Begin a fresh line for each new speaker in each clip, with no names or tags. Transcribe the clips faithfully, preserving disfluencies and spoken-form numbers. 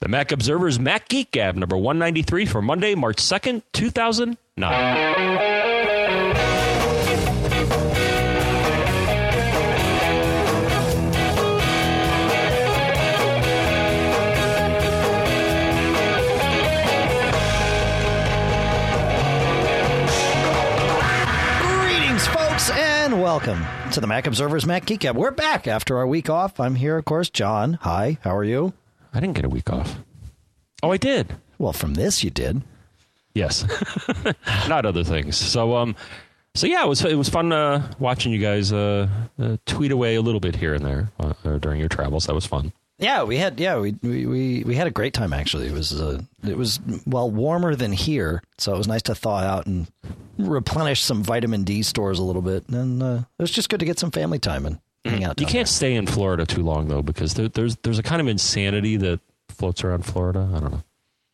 The Mac Observer's Mac Geek Gab number one ninety-three for Monday, March second, two thousand nine.
And welcome to the Mac Observer's Mac Geek Gab. We're back after our week off. I'm here, of course, John. Hi, how are you?
I didn't get a week off. Oh, I did.
Well, from this you did.
Yes, not other things. So, um, so yeah, it was it was fun uh, watching you guys uh, uh, tweet away a little bit here and there uh, uh, during your travels. That was fun.
Yeah, we had yeah we we we, we had a great time actually. It was uh, it was well warmer than here, so it was nice to thaw out and replenish some vitamin D stores a little bit, and uh, it was just good to get some family time and hang out.
You can't
there.
stay in Florida too long though, because there, there's there's a kind of insanity that floats around Florida. I don't know.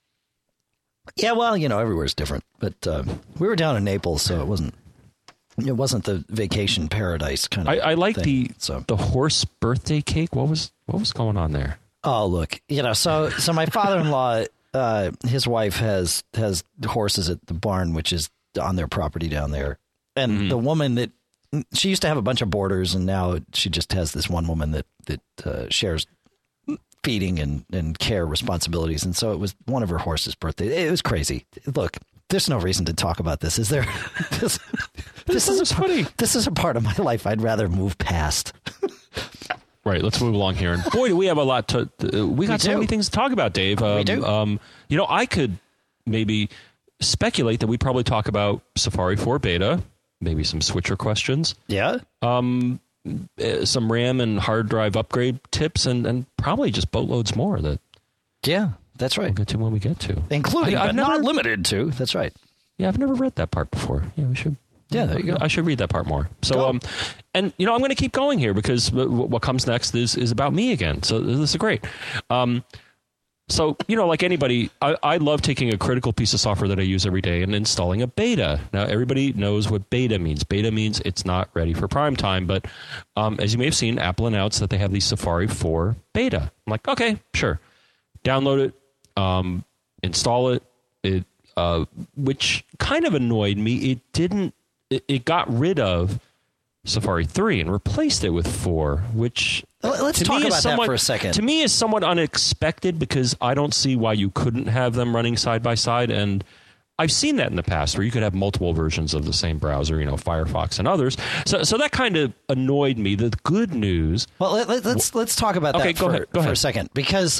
Yeah, well, you know, everywhere's different, but uh, we were down in Naples, so it wasn't it wasn't the vacation paradise kind of.
I, I like
thing,
the
so.
the horse birthday cake. What was what was going on there?
Oh, look, you know, so so my father-in-law, uh, his wife has has horses at the barn, which is on their property down there, and mm-hmm. the woman that she used to have a bunch of boarders, and now she just has this one woman that that uh, shares feeding and, and care responsibilities. And so it was one of her horse's birthday. It was crazy. Look, there's no reason to talk about this, is there? this this, this is funny. This is a part of my life I'd rather move past.
Right. Let's move along here. And boy, do we have a lot to. Uh, we got
we
so many things to talk about, Dave. Um,
we do.
Um, you know, I could maybe speculate that we probably talk about Safari four beta, maybe some switcher questions.
Yeah.
Um. Some RAM and hard drive upgrade tips, and, and probably just boatloads more that
yeah, that's right.
We'll get to when we get to,
including
I,
but
never,
not limited to. That's right.
Yeah, I've never read that part before. Yeah, we should.
Yeah, there you go.
I should read that part more. So,
go.
um, and you know, I'm going to keep going here because w- what comes next is is about me again. So this is great. Um, So, you know, like anybody, I, I love taking a critical piece of software that I use every day and installing a beta. Now, everybody knows what beta means. Beta means it's not ready for prime time. But um, as you may have seen, Apple announced that they have the Safari four beta. I'm like, okay, sure. Download it, um, install it, it uh, which kind of annoyed me. It didn't, it, it got rid of Safari three and replaced it with four, which...
Let's talk about somewhat, that for a second.
To me, is somewhat unexpected because I don't see why you couldn't have them running side by side. And I've seen that in the past where you could have multiple versions of the same browser, you know, Firefox and others. So, so that kind of annoyed me. The good news.
Well, let, let, let's let's talk about
okay,
that
go
for,
ahead, go
for
ahead.
a second, because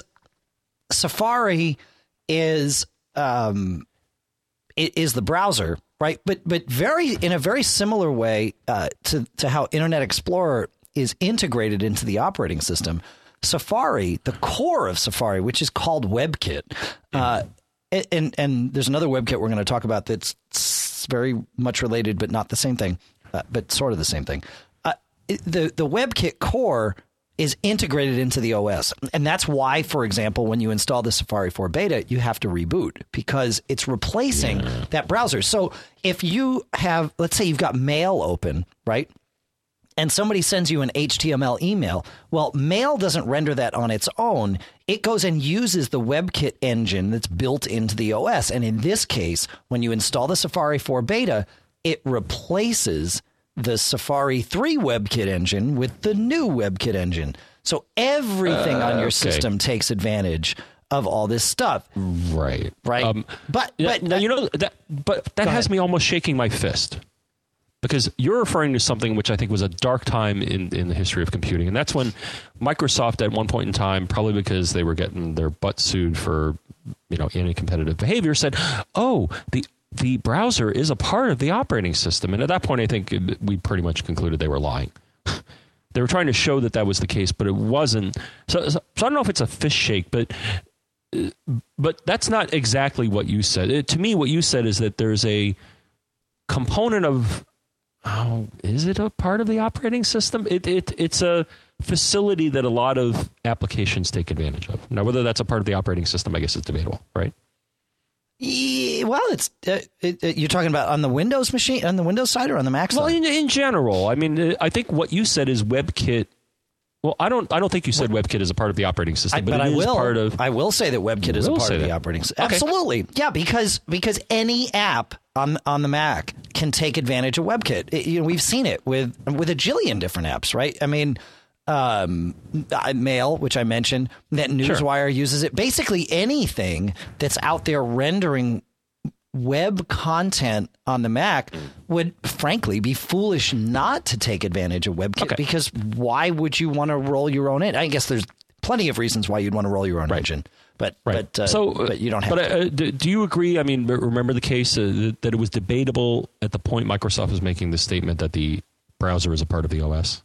Safari is um, is the browser, right? But but very in a very similar way uh, to to how Internet Explorer is integrated into the operating system. Safari, the core of Safari, which is called WebKit, uh, and and there's another WebKit we're going to talk about that's very much related, but not the same thing, uh, but sort of the same thing. Uh, the the WebKit core is integrated into the O S, and that's why, for example, when you install the Safari four beta, you have to reboot because it's replacing yeah. that browser. So if you have, let's say, you've got Mail open, right? And somebody sends you an H T M L email. Well, Mail doesn't render that on its own. It goes and uses the WebKit engine that's built into the O S. And in this case, when you install the Safari four beta, it replaces the Safari three WebKit engine with the new WebKit engine. So everything uh, on your
okay.
system takes advantage of all this stuff.
Right.
Right. Um, but but
now, you know that but that has ahead. me almost shaking my fist. Because you're referring to something which I think was a dark time in, in the history of computing. And that's when Microsoft at one point in time, probably because they were getting their butt sued for, you know, anti-competitive behavior, said, oh, the the browser is a part of the operating system. And at that point, I think we pretty much concluded they were lying. They were trying to show that that was the case, but it wasn't. So, so, so I don't know if it's a fish shake, but but that's not exactly what you said. It, to me, what you said is that there's a component of... Oh, is it a part of the operating system? It, it It's a facility that a lot of applications take advantage of. Now, whether that's a part of the operating system, I guess is debatable, right?
Yeah, well, it's uh, it, it, you're talking about on the Windows machine, on the Windows side or on the Mac side?
Well, in, in general. I mean, I think what you said is WebKit Well, I don't. I don't think you said WebKit is a part of the operating system,
I,
but,
but
it
I
is
will.
part of.
I will say that WebKit is a part of the
that.
operating system.
Okay.
Absolutely, yeah, because because any app on on the Mac can take advantage of WebKit. It, you know, we've seen it with with a jillion different apps, right? I mean, um, Mail, which I mentioned, that Newswire sure. uses it. Basically, anything that's out there rendering web content on the Mac would frankly be foolish not to take advantage of WebKit okay. because why would you want to roll your own engine? I guess there's plenty of reasons why you'd want to roll your own right. engine, but
right.
but uh,
so
but you don't have.
But
to.
Uh, do, do you agree? I mean, remember the case uh, that it was debatable at the point Microsoft was making the statement that the browser is a part of the O S.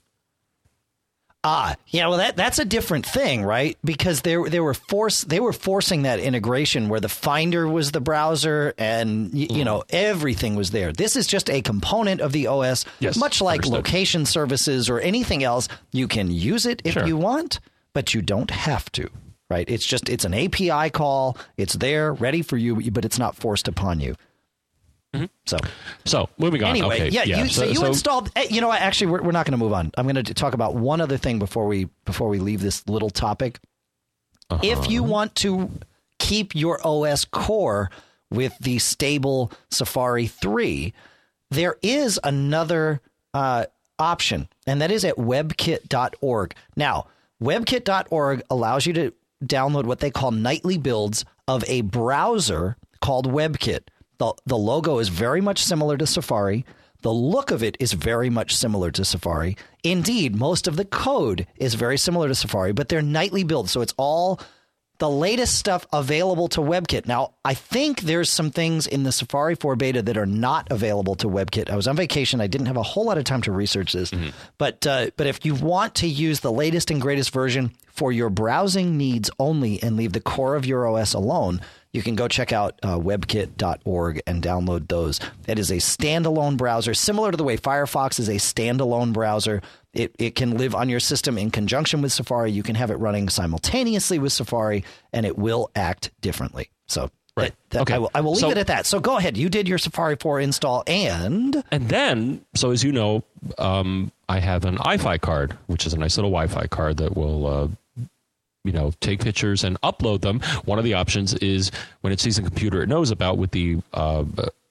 Ah, yeah, well, that that's a different thing, right? Because they they were force they were forcing that integration where the Finder was the browser, and y- mm. you know everything was there. This is just a component of the O S,
yes,
much like
understood.
location services or anything else. You can use it if
sure.
you want, but you don't have to, right? It's just it's an A P I call. It's there, ready for you, but it's not forced upon you.
Mm-hmm.
So,
so moving on.
Anyway,
okay.
yeah,
yeah.
You, so, so you
so,
installed. You know, what, actually, we're, we're not going to move on. I'm going to talk about one other thing before we before we leave this little topic. Uh-huh. If you want to keep your O S core with the stable Safari three, there is another uh, option, and that is at webkit dot org. Now, webkit dot org allows you to download what they call nightly builds of a browser called WebKit. The, the logo is very much similar to Safari. The look of it is very much similar to Safari. Indeed, most of the code is very similar to Safari, but they're nightly builds. So it's all the latest stuff available to WebKit. Now, I think there's some things in the Safari four beta that are not available to WebKit. I was on vacation. I didn't have a whole lot of time to research this. Mm-hmm. But uh, but if you want to use the latest and greatest version for your browsing needs only and leave the core of your O S alone, you can go check out uh, webkit dot org and download those. That is a standalone browser, similar to the way Firefox is a standalone browser. It it can live on your system in conjunction with Safari. You can have it running simultaneously with Safari, and it will act differently. So
right.
that, that,
okay.
I will, I will leave
so,
it at that. So go ahead. You did your Safari four install, and
and then, so as you know, um, I have an iFi card, which is a nice little Wi-Fi card that will. Uh, you know, take pictures and upload them. One of the options is when it sees a computer it knows about with the uh,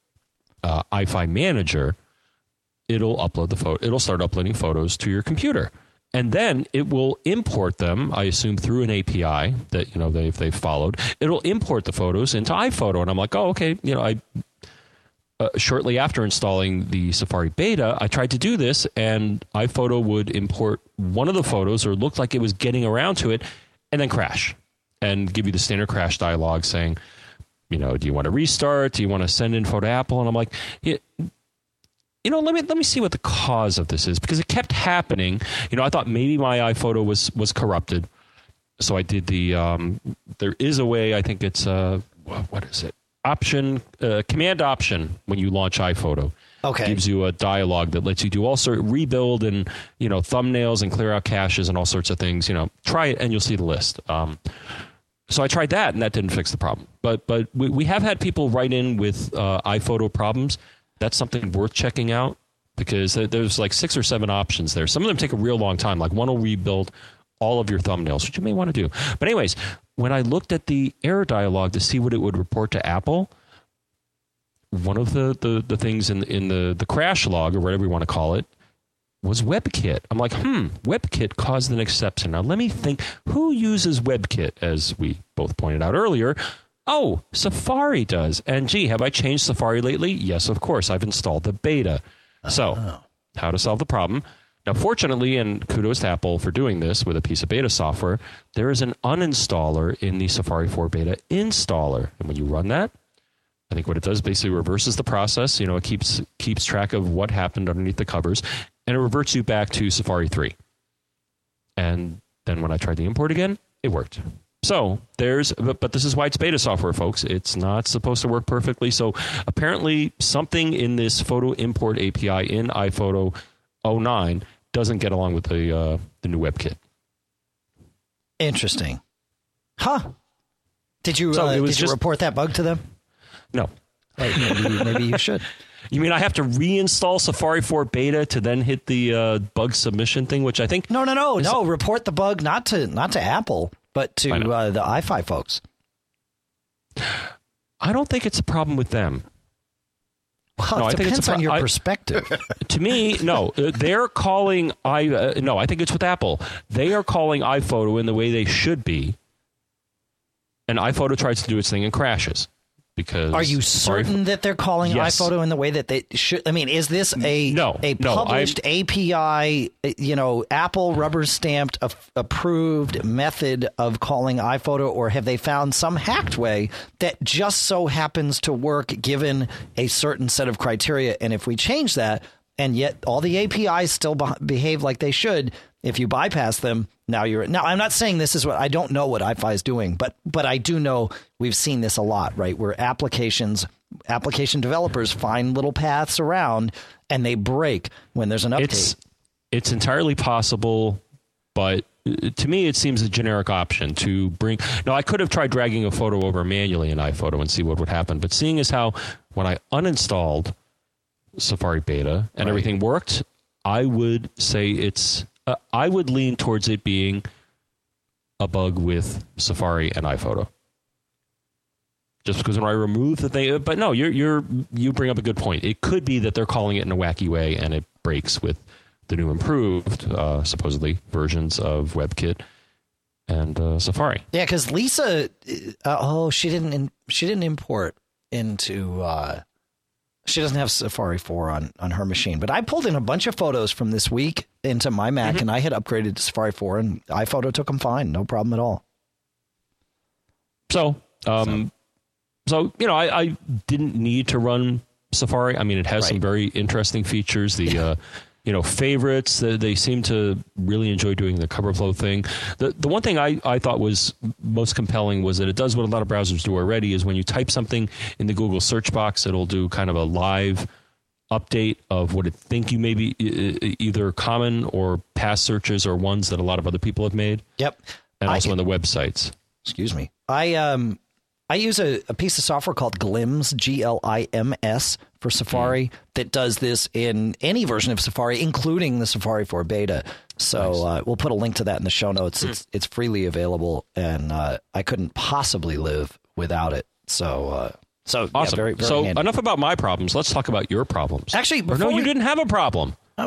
uh, iFi Manager, it'll upload the photo. It'll start uploading photos to your computer, and then it will import them. I assume through an A P I that you know they've they've followed. It'll import the photos into iPhoto, and I'm like, oh, okay. You know, I uh, shortly after installing the Safari beta, I tried to do this, and iPhoto would import one of the photos, or it looked like it was getting around to it. And then crash and give you the standard crash dialogue saying, you know, do you want to restart? Do you want to send info to Apple? And I'm like, yeah, you know, let me let me see what the cause of this is, because it kept happening. You know, I thought maybe my iPhoto was was corrupted. So I did the um, there is a way. I think it's uh, what is it? Option uh, command option when you launch iPhoto.
Okay.
Gives you a dialogue that lets you do all sort of rebuild and, you know, thumbnails and clear out caches and all sorts of things. You know, try it and you'll see the list. Um, so I tried that and that didn't fix the problem. But but we, we have had people write in with uh, iPhoto problems. That's something worth checking out, because there's like six or seven options there. Some of them take a real long time. Like one will rebuild all of your thumbnails, which you may want to do. But anyways, when I looked at the error dialogue to see what it would report to Apple, one of the, the, the things in in the, the crash log, or whatever you want to call it, was WebKit. I'm like, hmm, WebKit caused an exception. Now let me think, who uses WebKit, as we both pointed out earlier? Oh, Safari does. And gee, have I changed Safari lately? Yes, of course. I've installed the beta. Uh-huh. So how to solve the problem? Now, fortunately, and kudos to Apple for doing this with a piece of beta software, there is an uninstaller in the Safari four beta installer. And when you run that, I think what it does basically reverses the process. You know, it keeps keeps track of what happened underneath the covers, and it reverts you back to Safari three. And then when I tried to import again, it worked. So there's, but, but this is why it's beta software, folks. It's not supposed to work perfectly. So apparently something in this photo import A P I in iPhoto oh nine doesn't get along with the uh, the new WebKit.
Interesting. Huh. Did you,
so
uh,
it was
did you
just,
report that bug to them?
No.
Hey, maybe, maybe you should.
You mean I have to reinstall Safari four Beta to then hit the uh, bug submission thing, which I think...
No, no, no, no. Report the bug not to not to Apple, but to uh, the iFi folks.
I don't think it's a problem with them.
Well,
no,
it
I think
depends
it's a pro-
on your
I,
perspective.
To me, no. They're calling... I uh, No, I think it's with Apple. They are calling iPhoto in the way they should be, and iPhoto tries to do its thing and crashes. Because
Are you certain
Safari,
that they're calling
yes.
iPhoto in the way that they should? I mean, is this a
no,
a
no,
published
I'm,
A P I, you know, Apple rubber stamped a, approved method of calling iPhoto, or have they found some hacked way that just so happens to work given a certain set of criteria? And if we change that, and yet all the A P Is still be- behave like they should, if you bypass them, now you're now. I'm not saying this is what I don't know what iFi is doing, but but I do know we've seen this a lot, right? Where applications, application developers find little paths around and they break when there's an update.
It's it's entirely possible, but to me, it seems a generic option to bring. Now, I could have tried dragging a photo over manually in iPhoto and see what would happen, but seeing as how when I uninstalled Safari Beta and
right.
everything worked, I would say it's. Uh, I would lean towards it being a bug with Safari and iPhoto. Just because when I remove the thing, but no, you're you're you bring up a good point. It could be that they're calling it in a wacky way and it breaks with the new improved, uh, supposedly versions of WebKit and uh, Safari.
Yeah, because Lisa, uh, oh, she didn't in, she didn't import into. Uh, she doesn't have Safari four on, on her machine, but I pulled in a bunch of photos from this week into my Mac, mm-hmm. and I had upgraded to Safari four, and iPhoto took them fine, no problem at all.
So, um, so, so you know, I, I didn't need to run Safari. I mean, it has right. some very interesting features. The uh, you know, favorites, they, they seem to really enjoy doing the cover flow thing. The the one thing I, I thought was most compelling was that it does what a lot of browsers do already, is when you type something in the Google search box, it'll do kind of a live update of what it think you may be either common or past searches or ones that a lot of other people have made.
Yep.
And also
I,
on the websites.
Excuse me. I um I use a, a piece of software called Glims, G L I M S, for Safari mm. that does this in any version of Safari, including the Safari four Beta. So nice. uh, we'll put a link to that in the show notes. Mm. It's it's freely available, and uh, I couldn't possibly live without it. So uh, so
awesome.
Yeah, very, very
so
handy.
Enough about my problems. Let's talk about your problems.
Actually,
or no,
we,
you didn't have a problem.
Uh,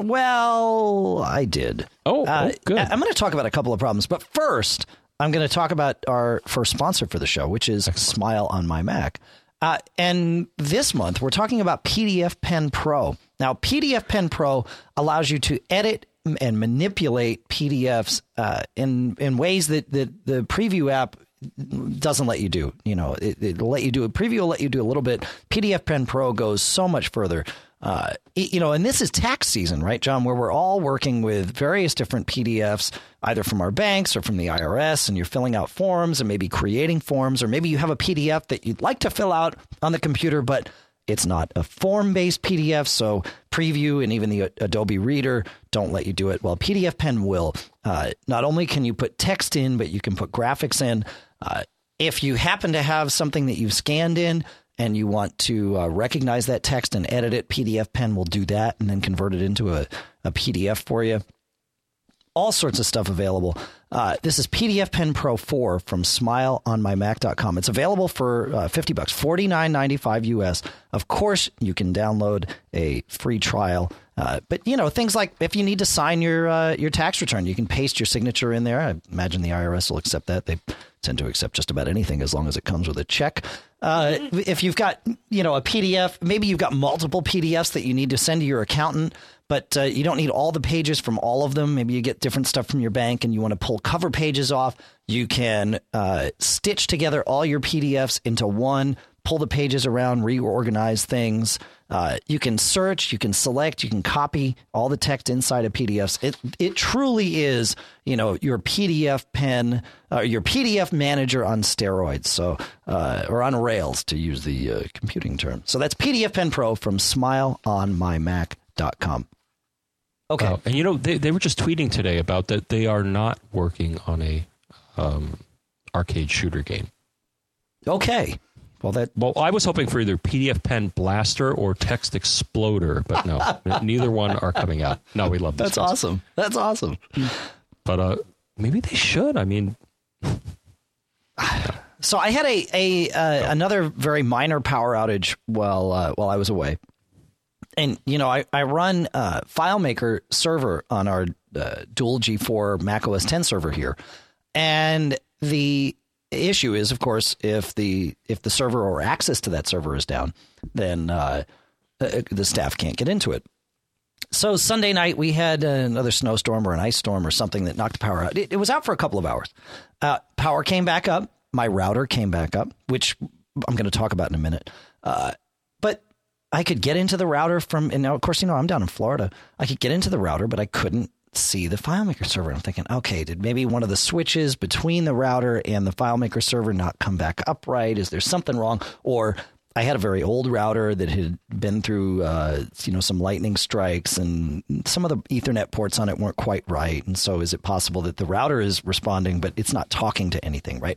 well, I did.
Oh,
uh,
oh good.
I'm going to talk about a couple of problems, but first, I'm going to talk about our first sponsor for the show, which is Excellent. Smile on My Mac. Uh, and this month, we're talking about P D F Pen Pro. Now, P D F Pen Pro allows you to edit and manipulate P D Fs uh, in in ways that, that the Preview app doesn't let you do. You know, it, it'll let you do a Preview will let you do a little bit. P D F Pen Pro goes so much further. Uh, you know, and this is tax season, right, John, where we're all working with various different P D Fs, either from our banks or from the I R S, and you're filling out forms and maybe creating forms, or maybe you have a P D F that you'd like to fill out on the computer, but it's not a form-based P D F, so Preview and even the Adobe Reader don't let you do it. Well, P D F Pen will. Uh, not only can you put text in, but you can put graphics in. Uh, if you happen to have something that you've scanned in, and you want to uh, recognize that text and edit it, P D F Pen will do that and then convert it into a, a P D F for you. All sorts of stuff available. Uh, this is P D F Pen Pro four from smile on my mac dot com. It's available for uh, fifty bucks, forty-nine ninety-five U S. Of course, you can download a free trial. Uh, but, you know, things like if you need to sign your uh, your tax return, you can paste your signature in there. I imagine the I R S will accept that. They tend to accept just about anything as long as it comes with a check. Uh, if you've got, you know, a P D F, maybe you've got multiple P D Fs that you need to send to your accountant, but uh, you don't need all the pages from all of them. Maybe you get different stuff from your bank and you want to pull cover pages off. You can uh, stitch together all your P D Fs into one, pull the pages around, reorganize things. Uh, you can search, you can select, you can copy all the text inside of P D Fs. It it truly is, you know, your P D F pen, uh, your P D F manager on steroids, so uh, or on rails to use the uh, computing term. So that's P D F Pen Pro from smile on my mac dot com. Okay,
uh, and you know they they were just tweeting today about that they are not working on a um, arcade shooter game.
Okay. Well, that
well, I was hoping for either P D F Pen Blaster or Text Exploder, but no, neither one are coming out. No, we love this.
That's awesome. That's awesome.
But uh, maybe they should. I mean,
so I had a a uh, another very minor power outage while uh, while I was away, and you know I I run uh, FileMaker server on our uh, dual G four Mac O S ten server here, and the issue is, of course, if the if the server or access to that server is down, then uh, the staff can't get into it. So Sunday night we had another snowstorm or an ice storm or something that knocked the power out. It, it was out for a couple of hours. Uh, power came back up. My router came back up, which I'm going to talk about in a minute. Uh, but I could get into the router from, and now, of course, you know, I'm down in Florida. I could get into the router, but I couldn't see the FileMaker server. I'm thinking, okay, did maybe one of the switches between the router and the FileMaker server not come back up right? Is there something wrong? Or I had a very old router that had been through, uh, you know, some lightning strikes, and some of the Ethernet ports on it weren't quite right. And so is it possible that the router is responding, but it's not talking to anything, right?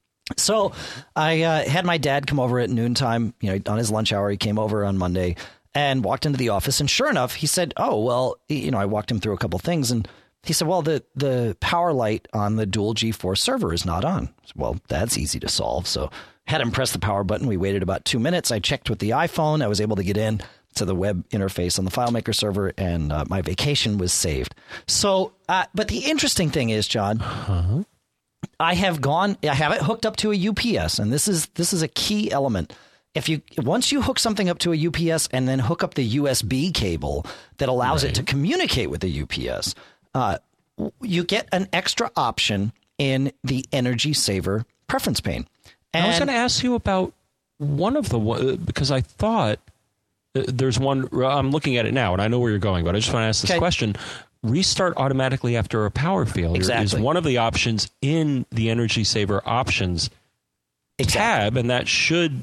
So I uh, had my dad come over at noontime, you know, on his lunch hour. He came over on Monday and walked into the office. And sure enough, he said, oh, well, you know, I walked him through a couple things. And he said, well, the, the power light on the dual G four server is not on. Said, well, that's easy to solve. So had him press the power button. We waited about two minutes. I checked with the iPhone. I was able to get in to the web interface on the FileMaker server, and uh, my vacation was saved. So, uh, but the interesting thing is, John, uh-huh. I have gone, I have it hooked up to a U P S, and this is this is a key element. If you once you hook something up to a U P S and then hook up the U S B cable that allows right. it to communicate with the U P S, uh, you get an extra option in the Energy Saver preference pane. And
I was going to ask you about one of the, because I thought there's one, I'm looking at it now and I know where you're going, but I just want to ask this okay. question. Restart automatically after a power failure exactly. is one of the options in the Energy Saver options exactly. tab, and that should...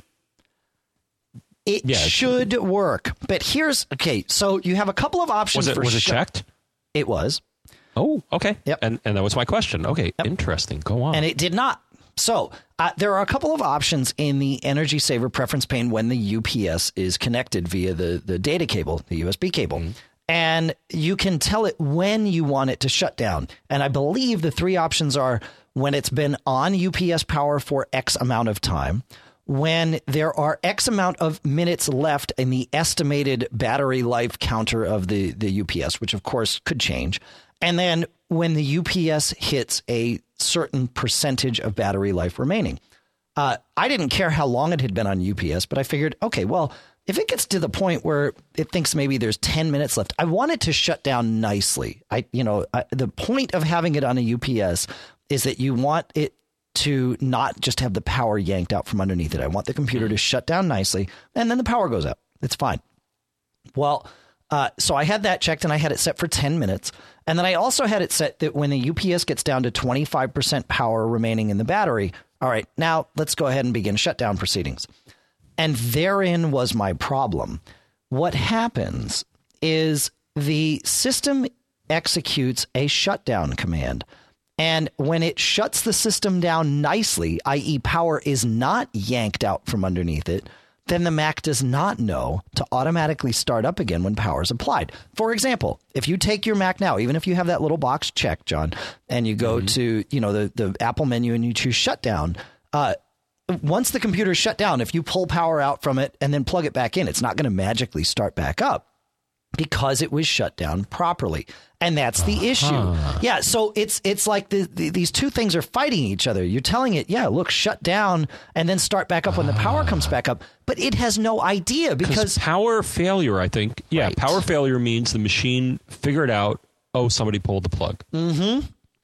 It yeah, should it, work. But here's, okay, so you have a couple of options.
Was it,
for
was it
sh-
checked?
It was.
Oh, okay.
Yep.
And, and that was my question. Okay, yep. Interesting. Go on.
And it did not. So uh, there are a couple of options in the Energy Saver preference pane when the U P S is connected via the, the data cable, the U S B cable. Mm-hmm. And you can tell it when you want it to shut down. And I believe the three options are when it's been on U P S power for X amount of time, when there are X amount of minutes left in the estimated battery life counter of the, the U P S, which of course could change. And then when the U P S hits a certain percentage of battery life remaining. Uh, I didn't care how long it had been on U P S, but I figured, okay, well, if it gets to the point where it thinks maybe there's ten minutes left, I want it to shut down nicely. I, you know, I, the point of having it on a U P S is that you want it to not just have the power yanked out from underneath it. I want the computer to shut down nicely, and then the power goes out. It's fine. Well, uh, so I had that checked, and I had it set for ten minutes. And then I also had it set that when the U P S gets down to twenty-five percent power remaining in the battery, all right, now let's go ahead and begin shutdown proceedings. And therein was my problem. What happens is the system executes a shutdown command. And when it shuts the system down nicely, that is power is not yanked out from underneath it, then the Mac does not know to automatically start up again when power is applied. For example, if you take your Mac now, even if you have that little box checked, John, and you go mm-hmm. to, you know, the, the Apple menu and you choose shutdown, uh, once the computer is shut down, if you pull power out from it and then plug it back in, it's not going to magically start back up because it was shut down properly. And that's the uh-huh. issue. Yeah. So it's it's like the, the, these two things are fighting each other. You're telling it, yeah, look, shut down and then start back up when the power comes back up. But it has no idea because
power failure, I think. Yeah. Right. Power failure means the machine figured out, oh, somebody pulled the plug.
Mm-hmm.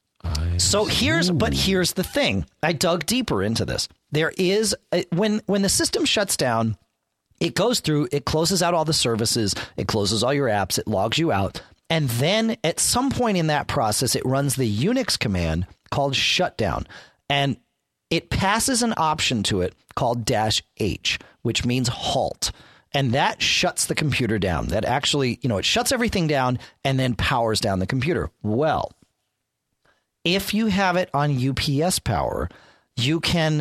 I so see. here's but here's the thing. I dug deeper into this. There is a, when when the system shuts down, it goes through, it closes out all the services, it closes all your apps, it logs you out. And then at some point in that process, it runs the Unix command called shutdown. And it passes an option to it called dash H, which means halt. And that shuts the computer down. That actually, you know, it shuts everything down and then powers down the computer. Well, if you have it on U P S power, you can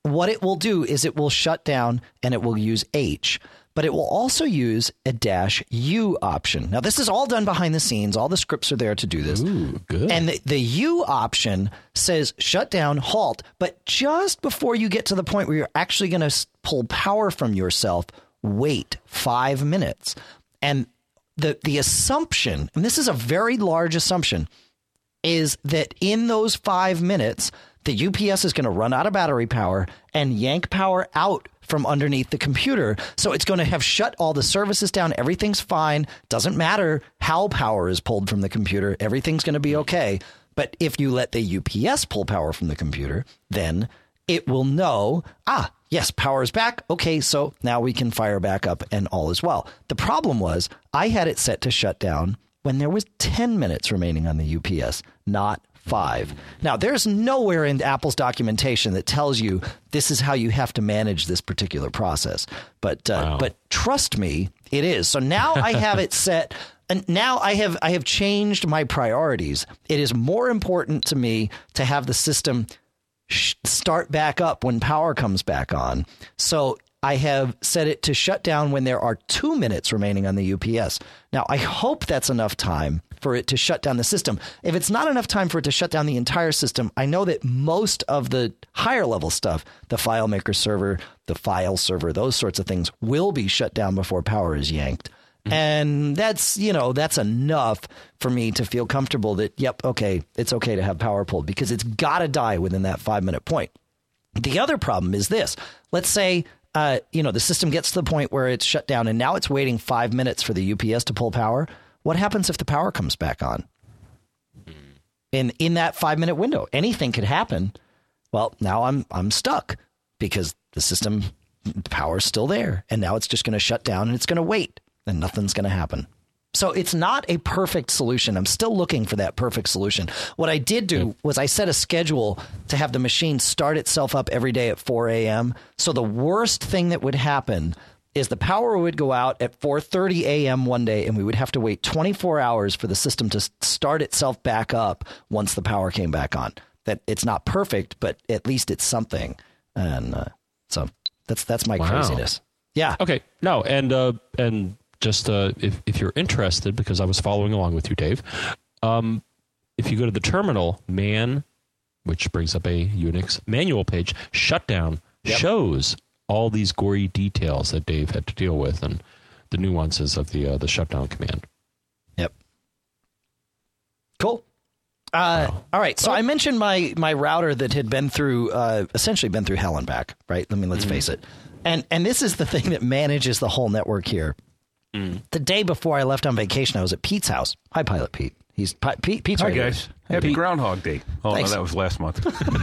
what it will do is it will shut down and it will use H, but it will also use a dash U option. Now, this is all done behind the scenes. All the scripts are there to do this.
Ooh, good.
And the, the U option says shut down, halt, but just before you get to the point where you're actually going to pull power from yourself, wait five minutes. And the the assumption, and this is a very large assumption, is that in those five minutes, the U P S is going to run out of battery power and yank power out from underneath the computer. So it's going to have shut all the services down. Everything's fine. Doesn't matter how power is pulled from the computer. Everything's going to be okay. But if you let the U P S pull power from the computer, then it will know, ah, yes, power is back. Okay, so now we can fire back up and all is well. The problem was I had it set to shut down when there was ten minutes remaining on the U P S, not five. Now, there's nowhere in Apple's documentation that tells you this is how you have to manage this particular process. But uh,
wow.
but trust me, it is. So now I have it set. And now I have I have changed my priorities. It is more important to me to have the system sh- start back up when power comes back on. So I have set it to shut down when there are two minutes remaining on the U P S. Now, I hope that's enough time for it to shut down the system. If it's not enough time for it to shut down the entire system, I know that most of the higher level stuff, the FileMaker server, the file server, those sorts of things will be shut down before power is yanked. Mm-hmm. And that's, you know, that's enough for me to feel comfortable that, yep, okay, it's okay to have power pulled because it's got to die within that five minute point. The other problem is this. Let's say Uh, you know, the system gets to the point where it's shut down and now it's waiting five minutes for the U P S to pull power. What happens if the power comes back on? In in that five minute window, anything could happen. Well, now I'm I'm stuck because the system, the power's still there. And now it's just going to shut down and it's going to wait and nothing's going to happen. So it's not a perfect solution. I'm still looking for that perfect solution. What I did do was I set a schedule to have the machine start itself up every day at four a.m. So the worst thing that would happen is the power would go out at four thirty a.m. one day, and we would have to wait twenty-four hours for the system to start itself back up once the power came back on. That it's not perfect, but at least it's something. And uh, so that's that's my
wow.
craziness. Yeah.
Okay. No, and uh, and. Just uh, if, if you're interested, because I was following along with you, Dave, um, if you go to the terminal, man, which brings up a Unix manual page, shutdown yep. shows all these gory details that Dave had to deal with and the nuances of the uh, the shutdown command.
Yep. Cool. Uh, wow. All right. So I mentioned my my router that had been through, uh, essentially been through hell and back, right? I mean, let's mm-hmm. face it. And and this is the thing that manages the whole network here. Mm. The day before I left on vacation, I was at Pete's house. Hi, Pilot Pete. He's Pete. Pete's
Hi,
right
guys.
here.
Happy
Pete.
Groundhog Day. Oh, Thanks. No, that was last month.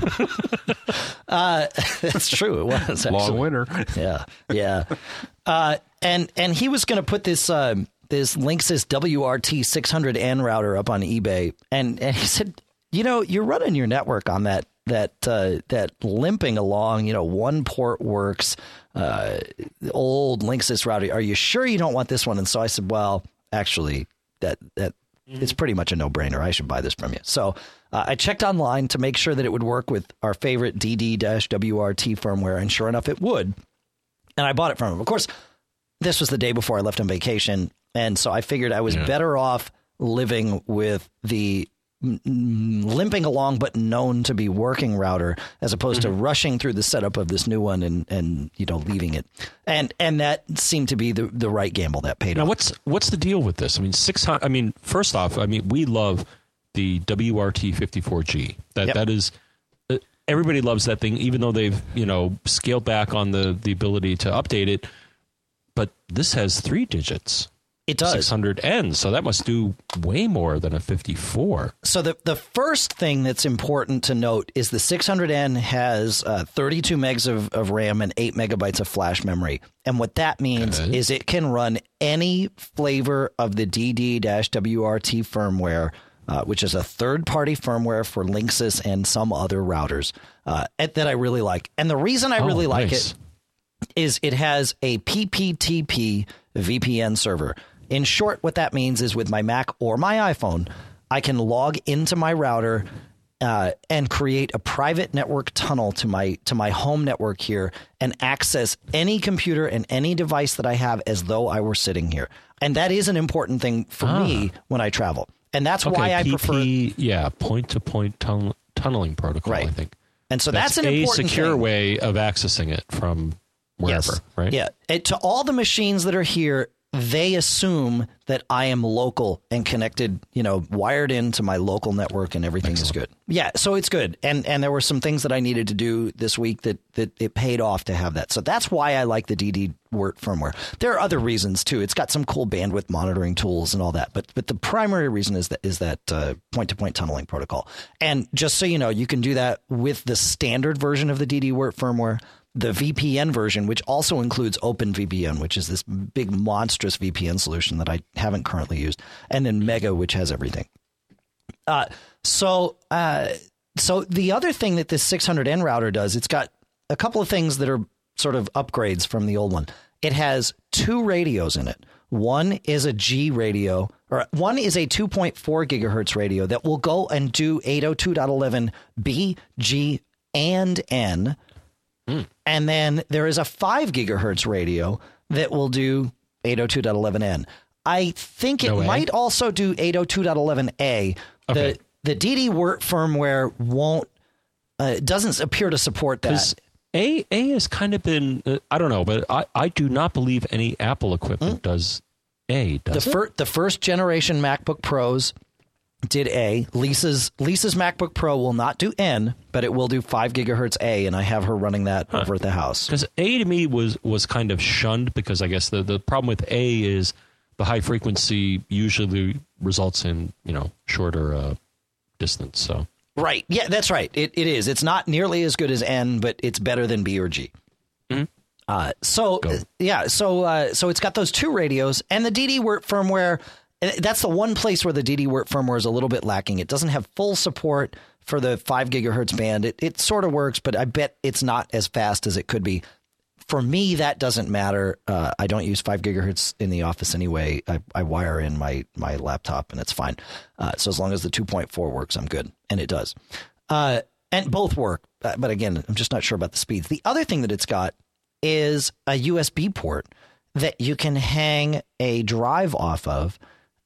uh, that's true. It was actually.
Long winter.
Yeah, yeah. Uh, and and he was going to put this uh, this Linksys W R T six hundred N router up on eBay, and and he said, you know, you're running your network on that that uh, that limping along, you know, one port works. Uh, old Linksys router. Are you sure you don't want this one? And so I said, well, actually, that that mm-hmm. it's pretty much a no brainer. I should buy this from you. So uh, I checked online to make sure that it would work with our favorite D D W R T firmware, and sure enough, it would. And I bought it from him. Of course, this was the day before I left on vacation, and so I figured I was yeah. better off living with the limping along but known to be working router as opposed mm-hmm. to rushing through the setup of this new one and and you know leaving it, and and that seemed to be the the right gamble that paid
now
off.
what's what's the deal with this? I mean, six hundred I mean, first off, I mean, we love the W R T fifty-four G. That yep. that is uh, everybody loves that thing, even though they've you know scaled back on the the ability to update it. But this has three digits.
It does.
six hundred N, so that must do way more than a fifty-four.
So the the first thing that's important to note is the six hundred N has uh, thirty-two megs of, of RAM and eight megabytes of flash memory. And what that means okay. is it can run any flavor of the D D W R T firmware, uh, which is a third-party firmware for Linksys and some other routers uh, that I really like. And the reason I
oh,
really like
nice.
it is it has a P P T P V P N server. In short, what that means is with my Mac or my iPhone, I can log into my router uh, and create a private network tunnel to my to my home network here and access any computer and any device that I have as though I were sitting here. And that is an important thing for
ah.
me when I travel. And that's
okay,
why I
P P,
prefer...
Yeah, point-to-point tun- tunneling protocol,
right.
I think.
And so
that's,
that's an
a
important
secure
thing.
way of accessing it from wherever,
yes.
right?
Yeah. It, to all the machines that are here, they assume that I am local and connected, you know, wired into my local network and everything Excellent. Is good. Yeah, so it's good. And and there were some things that I needed to do this week that, that it paid off to have that. So that's why I like the D D Wert firmware. There are other reasons, too. It's got some cool bandwidth monitoring tools and all that. But but the primary reason is that is that uh, point-to-point tunneling protocol. And just so you know, you can do that with the standard version of the D D Wert firmware. The V P N version, which also includes OpenVPN, which is this big monstrous V P N solution that I haven't currently used, and then Mega, which has everything. Uh, so, uh, so the other thing that this six hundred N router does, it's got a couple of things that are sort of upgrades from the old one. It has two radios in it. One is a G radio, or one is a two point four gigahertz radio that will go and do eight oh two dot eleven B, G, and N. Mm. And then there is a five gigahertz radio that will do eight oh two dot eleven N. I think it
no
might also do eight oh two dot eleven A.
Okay.
The the D D Wert firmware won't uh, doesn't appear to support that.
A A has kind of been uh, I don't know, but I, I do not believe any Apple equipment mm. does A. Does
the
it?
Fir- the first generation MacBook Pros did A. Lisa's Lisa's MacBook Pro will not do N, but it will do five gigahertz A, and I have her running that huh. over at the house.
Because A to me was was kind of shunned because I guess the, the problem with A is the high frequency usually results in, you know, shorter uh, distance. So
right, yeah, that's right. It it is. It's not nearly as good as N, but it's better than B or G.
Mm-hmm.
Uh, so uh, yeah, so uh, so it's got those two radios and the D D Wert firmware. That's the one place where the D D Wert firmware is a little bit lacking. It doesn't have full support for the five gigahertz band. It, it sort of works, but I bet it's not as fast as it could be. For me, that doesn't matter. Uh, I don't use five gigahertz in the office anyway. I, I wire in my, my laptop, and it's fine. Uh, so as long as the two point four works, I'm good. And it does. Uh, and both work. Uh, but again, I'm just not sure about the speeds. The other thing that it's got is a U S B port that you can hang a drive off of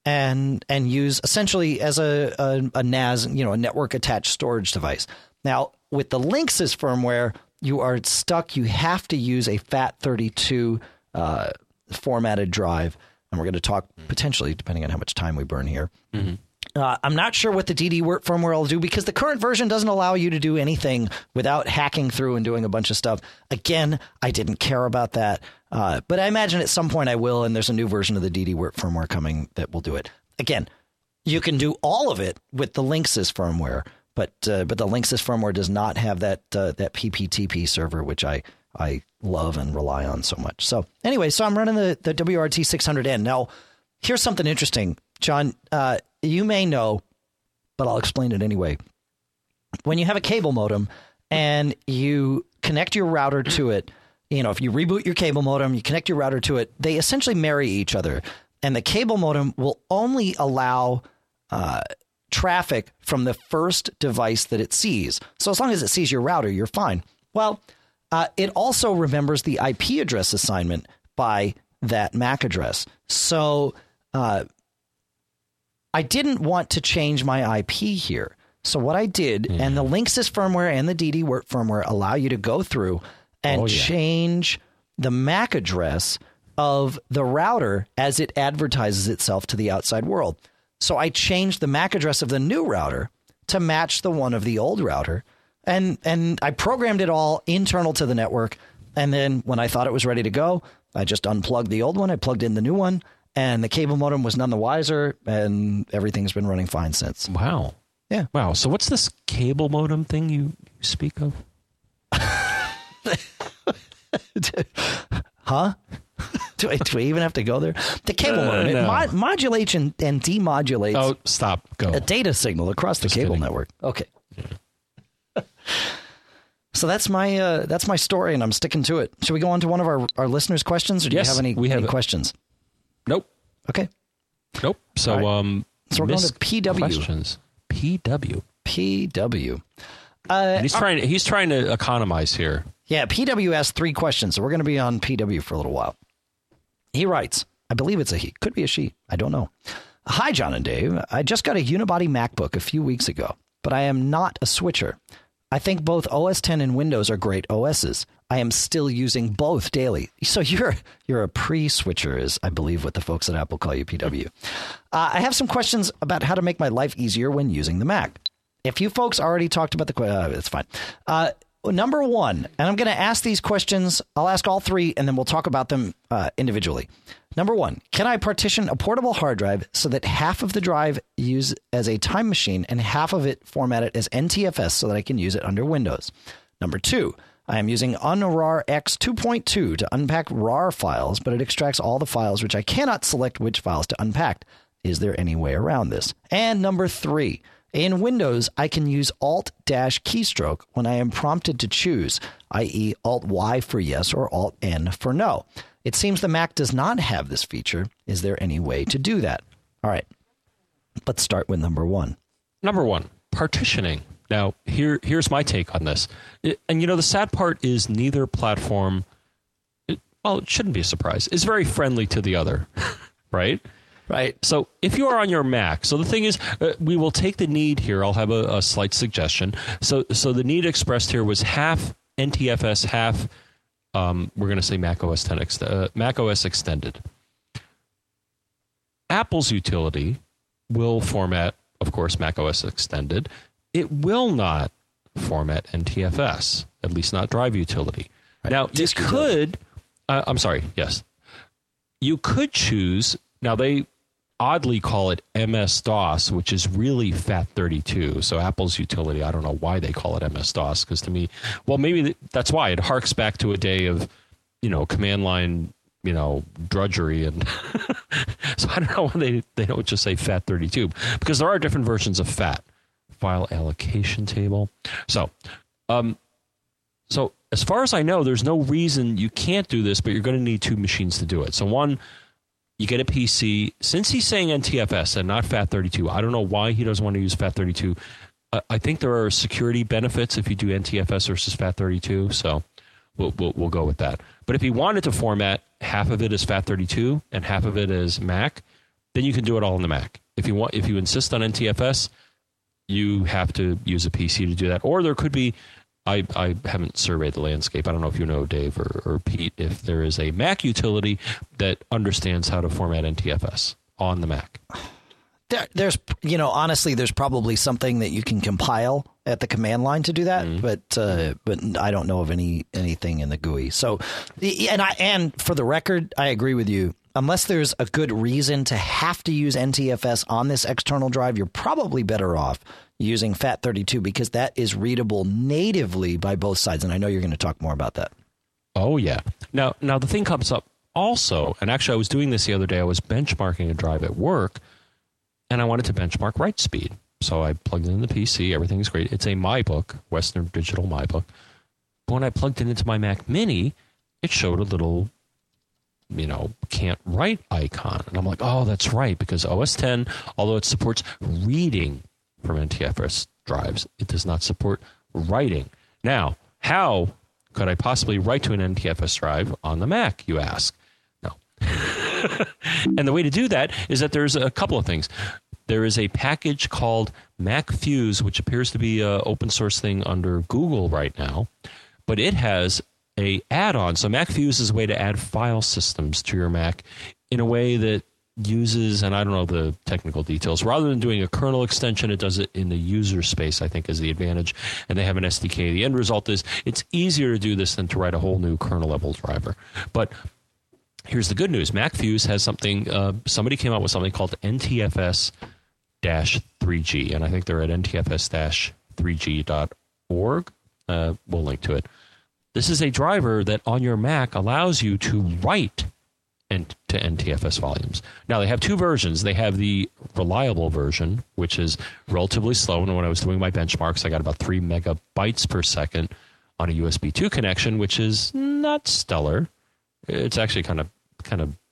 and and use essentially as a, a, a N A S, you know, a network attached storage device. Now, with the Linksys firmware, you are stuck. You have to use a FAT thirty-two uh, formatted drive. And we're going to talk potentially, depending on how much time we burn here. Mm-hmm. Uh, I'm not sure what the D D Wert firmware will do because the current version doesn't allow you to do anything without hacking through and doing a bunch of stuff. Again, I didn't care about that. Uh, but I imagine at some point I will, and there's a new version of the D D Wert firmware coming that will do it. Again, you can do all of it with the Linksys firmware, but uh, but the Linksys firmware does not have that uh, that P P T P server, which I I love and rely on so much. So anyway, so I'm running the, the W R T six hundred N. Now, here's something interesting, John. Uh, you may know, but I'll explain it anyway. When you have a cable modem and you connect your router to it, you know, if you reboot your cable modem, you connect your router to it, they essentially marry each other. And the cable modem will only allow uh, traffic from the first device that it sees. So as long as it sees your router, you're fine. Well, uh, it also remembers the I P address assignment by that M A C address. So uh, I didn't want to change my I P here. So what I did, mm. and the Linksys firmware and the D D Wert firmware allow you to go through and oh, yeah. change the M A C address of the router as it advertises itself to the outside world. So I changed the M A C address of the new router to match the one of the old router. And and I programmed it all internal to the network. And then when I thought it was ready to go, I just unplugged the old one. I plugged in the new one. And the cable modem was none the wiser. And everything's been running fine since.
Wow.
Yeah.
Wow. So what's this cable modem thing you speak of?
Huh? Do I, do I even have to go there? The cable modem. Uh, no. It mod- modulates and, and demodulates.
Oh, stop. Go.
A data signal across
Just
the cable
kidding.
network. Okay. Yeah. So that's my uh, that's my story, and I'm sticking to it. Should we go on to one of our, our listeners' questions, or do
yes,
you have any,
we have
any questions?
Nope.
Okay.
Nope. So,
right.
um,
so we're going to P W.
Questions. P W.
P W. Uh,
and he's trying. He's trying to economize here.
Yeah, P W asked three questions, so we're going to be on P W for a little while. He writes, I believe it's a he. Could be a she. I don't know. Hi, John and Dave. I just got a unibody MacBook a few weeks ago, but I am not a switcher. I think both O S ten and Windows are great O Ss. I am still using both daily. So you're you're a pre-switcher, is I believe what the folks at Apple call you, P W. Uh, I have some questions about how to make my life easier when using the Mac. If you folks already talked about the uh, it's fine. Uh, number one, and I'm going to ask these questions. I'll ask all three, and then we'll talk about them uh, individually. Number one, can I partition a portable hard drive so that half of the drive use as a time machine and half of it format it as N T F S so that I can use it under Windows? Number two, I am using Unrar X two point two to unpack R A R files, but it extracts all the files which I cannot select which files to unpack. Is there any way around this? And number three, in Windows, I can use Alt-keystroke when I am prompted to choose, that is. Alt-Y for yes or Alt-N for no. It seems the Mac does not have this feature. Is there any way to do that? All right, let's start with number one.
Number one, partitioning. Now, here, here's my take on this. It, and, you know, the sad part is neither platform, it, well, it shouldn't be a surprise, is very friendly to the other, right?
Right.
So if you are on your Mac, so the thing is, uh, we will take the need here. I'll have a, a slight suggestion. So so the need expressed here was half N T F S, half, um, we're going to say Mac O S ten, ex- uh, Mac O S Extended. Apple's utility will format, of course, Mac O S Extended. It will not format N T F S, at least not drive utility. Right. Now, you could, uh, I'm sorry, yes. You could choose, now they oddly call it M S DOS, which is really F A T thirty-two. So Apple's utility, I don't know why they call it M S DOS, because to me, well, maybe that's why. It harks back to a day of, you know, command line, you know, drudgery. And so I don't know why they, they don't just say F A T thirty-two, because there are different versions of F A T. File allocation table. So, um, so as far as I know, there's no reason you can't do this, but you're going to need two machines to do it. So one, you get a P C. Since he's saying N T F S and not F A T thirty-two, I don't know why he doesn't want to use F A T thirty-two. Uh, I think there are security benefits if you do N T F S versus F A T thirty-two, so we'll, we'll we'll go with that. But if he wanted to format half of it as F A T thirty-two and half of it as Mac, then you can do it all in the Mac. If you want, if you insist on N T F S, you have to use a P C to do that. Or there could be, I, I haven't surveyed the landscape. I don't know if you know, Dave or, or Pete, if there is a Mac utility that understands how to format N T F S on the Mac.
There, there's, you know, honestly, there's probably something that you can compile at the command line to do that, mm-hmm. but uh, but I don't know of any anything in the G U I. So, and I and for the record, I agree with you. Unless there's a good reason to have to use N T F S on this external drive, you're probably better off using F A T thirty-two because that is readable natively by both sides. And I know you're going to talk more about that.
Oh, yeah. Now, now the thing comes up also, and actually I was doing this the other day. I was benchmarking a drive at work, and I wanted to benchmark write speed. So I plugged it in the P C. Everything's great. It's a MyBook, Western Digital MyBook. But when I plugged it into my Mac Mini, it showed a little, you know, can't write icon. And I'm like, oh, that's right, because O S ten, although it supports reading from N T F S drives, it does not support writing. Now, how could I possibly write to an N T F S drive on the Mac, you ask? No. And the way to do that is that there's a couple of things. There is a package called MacFuse, which appears to be an open source thing under Google right now, but it has a add-on. So MacFuse is a way to add file systems to your Mac in a way that uses, and I don't know the technical details, rather than doing a kernel extension, it does it in the user space, I think is the advantage. And they have an S D K. The end result is it's easier to do this than to write a whole new kernel level driver. But here's the good news. MacFuse has something, uh, somebody came out with something called N T F S three G, and I think they're at N T F S three G dot org. Uh, we'll link to it. This is a driver that on your Mac allows you to write and to N T F S volumes. Now, they have two versions. They have the reliable version, which is relatively slow. And when I was doing my benchmarks, I got about three megabytes per second on a U S B two connection, which is not stellar. It's actually kind of kind of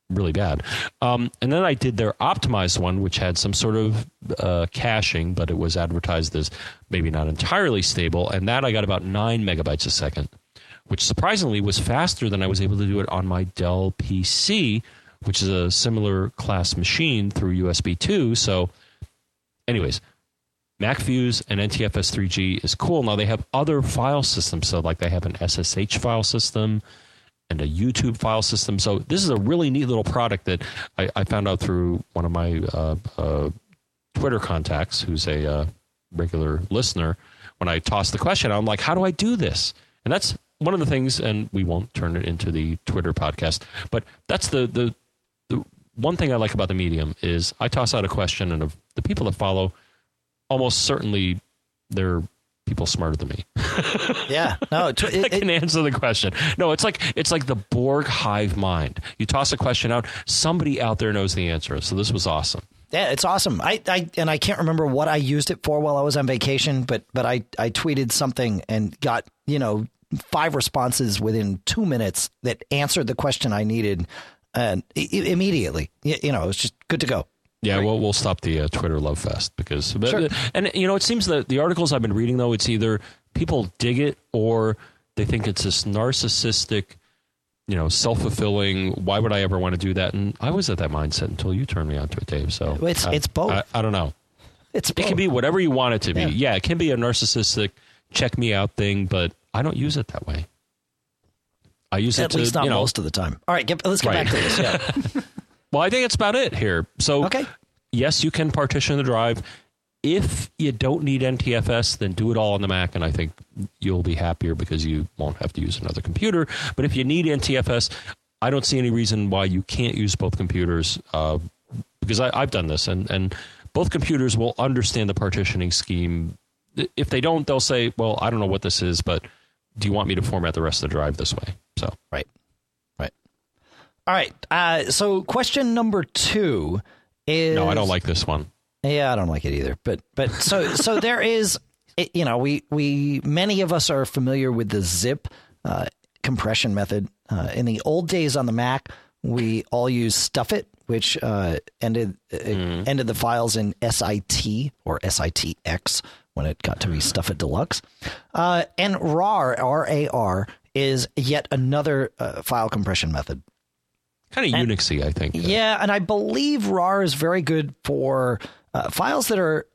really bad. Um, and then I did their optimized one, which had some sort of uh, caching, but it was advertised as maybe not entirely stable. And that I got about nine megabytes a second, which surprisingly was faster than I was able to do it on my Dell P C, which is a similar class machine through U S B two. So anyways, MacFuse and N T F S three G is cool. Now they have other file systems. So like they have an S S H file system and a YouTube file system. So this is a really neat little product that I, I found out through one of my uh, uh, Twitter contacts, who's a uh, regular listener. When I tossed the question, I'm like, how do I do this? And that's one of the things, and we won't turn it into the Twitter podcast, but that's the, the, the one thing I like about the medium is I toss out a question, and of the people that follow, almost certainly they're people smarter than me.
Yeah, no, it, it,
I can answer the question. No, it's like it's like the Borg hive mind. You toss a question out, somebody out there knows the answer. So this was awesome.
Yeah, it's awesome. I, I and I can't remember what I used it for while I was on vacation, but but I, I tweeted something and got, you know, five responses within two minutes that answered the question I needed, and I- immediately. You, you know, it was just good to go.
Yeah, well, we'll stop the uh, Twitter love fest because, but,
Sure.
and you know, it seems that the articles I've been reading though, it's either people dig it or they think it's this narcissistic, you know, self-fulfilling. Why would I ever want to do that? And I was at that mindset until you turned me on to it, Dave. So
It's
I,
it's both.
I, I don't know.
It's
It
both.
can be whatever you want it to be.
Yeah.
Yeah, it can be a narcissistic check me out thing, but I don't use it that way. I use
At
it to,
least not
you know,
most of the time. All right, get, let's get
Right.
back to this. Yeah.
Well, I think that's about it here. So,
Okay.
yes, you can partition the drive. If you don't need N T F S, then do it all on the Mac, and I think you'll be happier because you won't have to use another computer. But if you need N T F S, I don't see any reason why you can't use both computers uh, because I, I've done this, and, and both computers will understand the partitioning scheme. If they don't, they'll say, well, I don't know what this is, but do you want me to format the rest of the drive this way? So
Right. Right. All right. Uh, so question number two is...
no, I don't like this one.
Yeah, I don't like it either. But but so so there is, it, you know, we we many of us are familiar with the zip uh, compression method. Uh, in the old days on the Mac, we all used Stuffit, which uh, ended mm. ended the files in S I T or S I T X when it got to be Stuffit Deluxe. Uh, and RAR, R A R, is yet another uh, file compression method.
Kind of Unixy, I think.
Yeah, and I believe RAR is very good for uh, files that are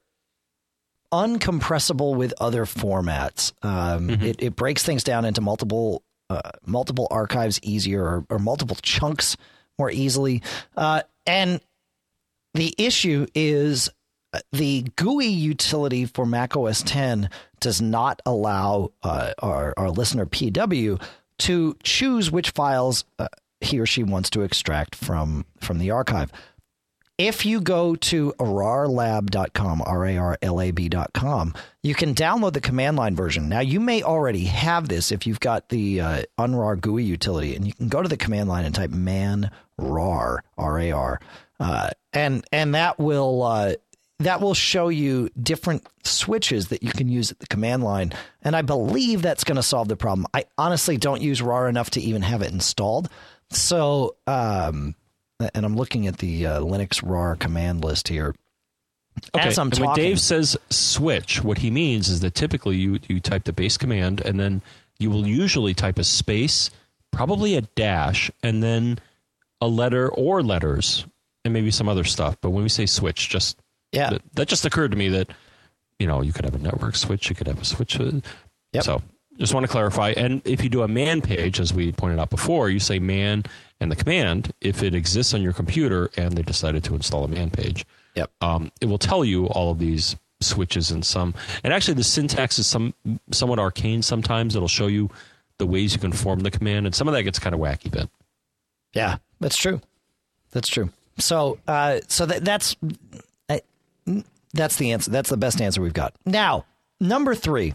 uncompressible with other formats. Um, mm-hmm. it, it breaks things down into multiple uh, multiple archives easier, or, or multiple chunks more easily. Uh, and the issue is the G U I utility for Mac O S X does not allow uh, our, our listener P W to choose which files uh, he or she wants to extract from from the archive. If you go to ararlab dot com, R A R L A B dot com, you can download the command line version. Now, you may already have this if you've got the uh, unrar G U I utility, and you can go to the command line and type man rar, R A R, uh, and and that will uh, that will show you different switches that you can use at the command line. And I believe that's going to solve the problem. I honestly don't use RAR enough to even have it installed. So, um, and I'm looking at the uh, Linux RAR command list here.
Okay.
As I'm
and
talking,
when Dave says switch, what he means is that typically you, you type the base command, and then you will usually type a space, probably a dash, and then a letter or letters, and maybe some other stuff. But when we say switch, just
yeah,
that, that just occurred to me that, you know, you could have a network switch, you could have a switch.
Yep.
So just want to clarify. And if you do a man page, as we pointed out before, you say man and the command if it exists on your computer and they decided to install a man page.
Yep.
Um, it will tell you all of these switches and some. And actually, the syntax is some somewhat arcane sometimes. It'll show you the ways you can form the command, and some of that gets kind of wacky, but
yeah, that's true. That's true. So, uh, so that, that's uh, that's the answer. That's the best answer we've got. Now, number three.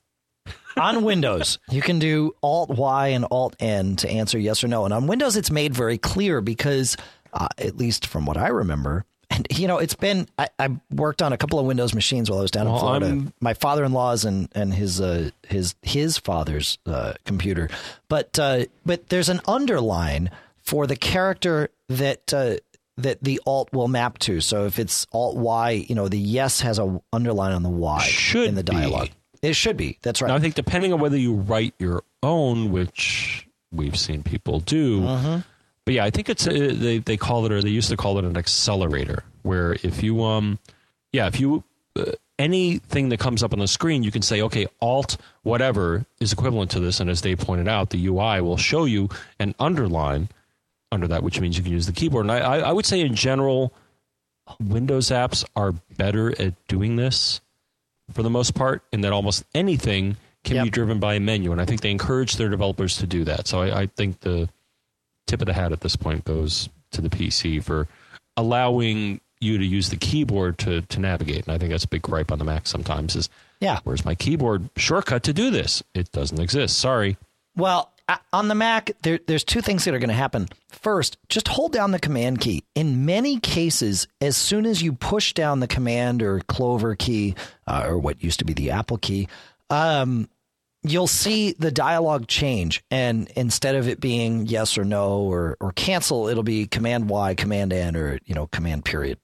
On Windows, you can do Alt-Y and Alt-N to answer yes or no. And on Windows, it's made very clear because, uh, at least from what I remember, and, you know, it's been, I, I worked on a couple of Windows machines while I was down
well,
in Florida.
I'm,
My father-in-law's and, and his, uh, his, his father's uh, computer. But, uh, but there's an underline for the character that uh, that the alt will map to. So if it's alt Y, you know, the yes has a underline on the Y
should
in the dialogue.
Be.
It should be. That's right.
Now, I think depending on whether you write your own, which we've seen people do,
uh-huh.
but yeah, I think it's a, they they call it, or they used to call it, an accelerator, where if you um yeah if you uh, anything that comes up on the screen, you can say, okay, alt whatever is equivalent to this, and as Dave pointed out, the U I will show you an underline under that, which means you can use the keyboard. And I, I would say in general, Windows apps are better at doing this for the most part, in that almost anything can
yep.
be driven by a menu, and I think they encourage their developers to do that. So I, I think the tip of the hat at this point goes to the P C for allowing you to use the keyboard to to navigate. And I think that's a big gripe on the Mac sometimes is,
yeah,
where's my keyboard shortcut to do this? It doesn't exist. Sorry.
Well, on the Mac, there, there's two things that are going to happen. First, just hold down the command key. In many cases, as soon as you push down the command or clover key, uh, or what used to be the Apple key, um, you'll see the dialogue change. And instead of it being yes or no or, or cancel, it'll be command Y, command N, or, you know, command period.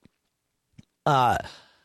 Uh,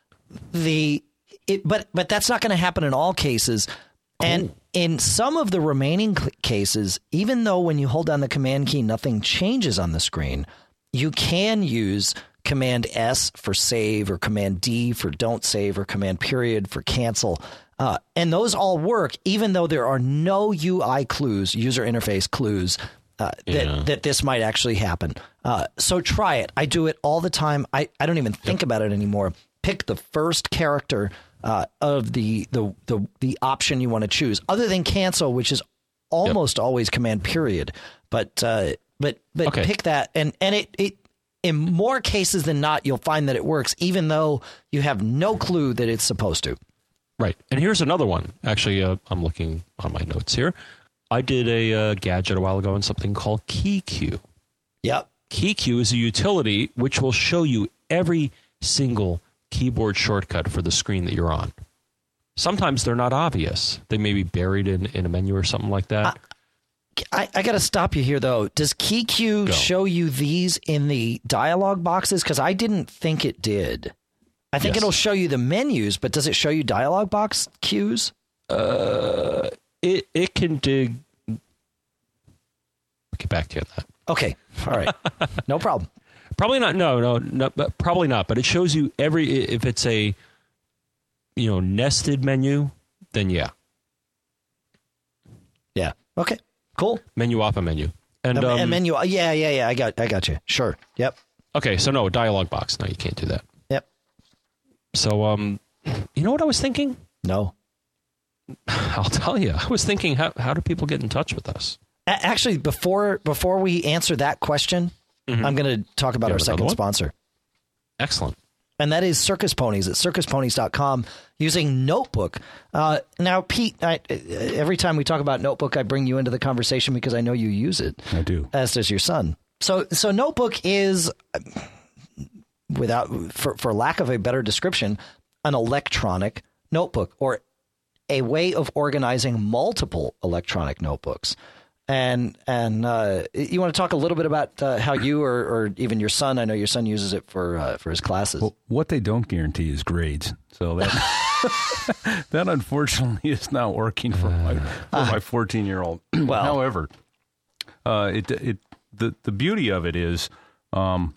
the it, but but that's not going to happen in all cases. And in some of the remaining cases, even though when you hold down the command key, nothing changes on the screen, you can use command S for save, or command D for don't save, or command period for cancel. Uh, and those all work, even though there are no U I clues, user interface clues, uh, that,
yeah.
that this might actually happen. Uh, so try it. I do it all the time. I, I don't even think yep. about it anymore. Pick the first character Uh, of the, the the the option you want to choose, other than cancel, which is almost yep. always command period. But uh, but but
okay.
pick that, and and it, it in more cases than not, you'll find that it works, even though you have no clue that it's supposed to.
Right. And here's another one. Actually, uh, I'm looking on my notes here. I did a uh, gadget a while ago on something called KeyQ.
Yep.
KeyQ is a utility which will show you every single keyboard shortcut for the screen that you're on. Sometimes they're not obvious. They may be buried in, in a menu or something like that.
Uh, I, I got to stop you here, though. Does KeyQ
Go.
show you these in the dialog boxes? Because I didn't think it did. I think
yes.
it'll show you the menus, but does it show you dialog box cues?
Uh, it, it can dig... I'll get back to you on that.
Okay. All right. No problem.
Probably not. No, no, no, but probably not. But it shows you every, if it's a, you know, nested menu, then yeah.
Yeah. Okay. Cool.
Menu off a menu. And,
a,
um,
a menu. Yeah, yeah, yeah. I got, I got you. Sure. Yep.
Okay. So no, dialog box. No, you can't do that.
Yep.
So, um, you know what I was thinking?
No.
I'll tell you. I was thinking, how how do people get in touch with us?
A- actually, before before we answer that question, mm-hmm. I'm going to talk about our second sponsor.
Excellent.
And that is Circus Ponies at circus ponies dot com using Notebook. Uh, now, Pete, I, every time we talk about Notebook, I bring you into the conversation because I know you use it.
I do.
As does your son. So, so Notebook is, without for, for lack of a better description, an electronic notebook, or a way of organizing multiple electronic notebooks. And and uh, you want to talk a little bit about uh, how you or, or even your son, I know your son uses it for uh, for his classes.
Well, what they don't guarantee is grades. So that that unfortunately is not working for my for my fourteen-year-old.
Well,
however, uh, it it the the beauty of it is um,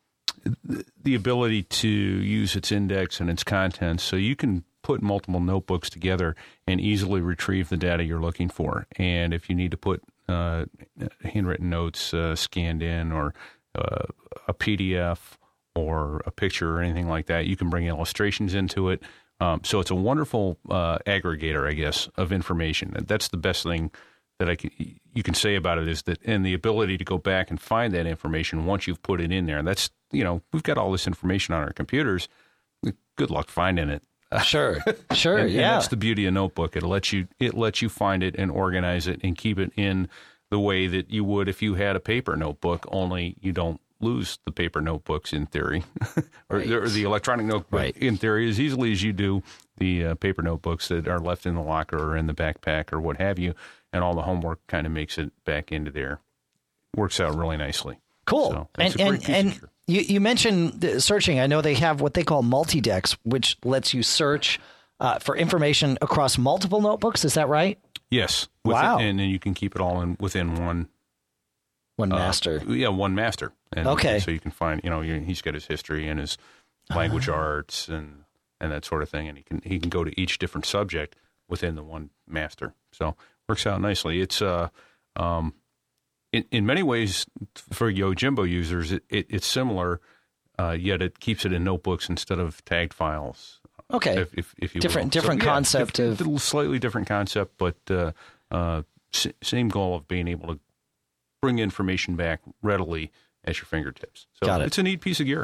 the ability to use its index and its contents, so you can put multiple notebooks together and easily retrieve the data you're looking for. And if you need to put uh, handwritten notes uh, scanned in, or uh, a P D F or a picture or anything like that, you can bring illustrations into it. Um, so it's a wonderful uh, aggregator, I guess, of information. That's the best thing that I can, you can say about it, is that, and the ability to go back and find that information once you've put it in there. And that's, you know, we've got all this information on our computers. Good luck finding it.
Sure, sure,
and,
yeah.
And that's the beauty of Notebook. It lets you it lets you find it and organize it and keep it in the way that you would if you had a paper notebook. Only you don't lose the paper notebooks in theory, or, right. or the electronic notebook
right.
in theory as easily as you do the uh, paper notebooks that are left in the locker or in the backpack or what have you. And all the homework kind of makes it back into there. Works out really nicely.
Cool.
So that's
and
a great
and,
piece of
and
gear.
you, you mentioned the searching. I know they have what they call multi-dex, which lets you search uh, for information across multiple notebooks. Is that right?
Yes.
Wow.
Within, and then you can keep it all in within one.
One
uh,
master.
Yeah, one master. And,
Okay.
and so you can find, you know, you, he's got his history and his language arts and, and that sort of thing. And he can he can go to each different subject within the one master. So works out nicely. It's uh, um, in, in many ways, for Yojimbo users, it, it, it's similar, uh, yet it keeps it in notebooks instead of tagged files.
Okay.
If, if, if you
Different-
will.
different
yeah,
concept
diff-
of-
slightly different concept, but uh, uh, s- same goal of being able to bring information back readily at your fingertips. So
Got it.
It's a neat piece of gear.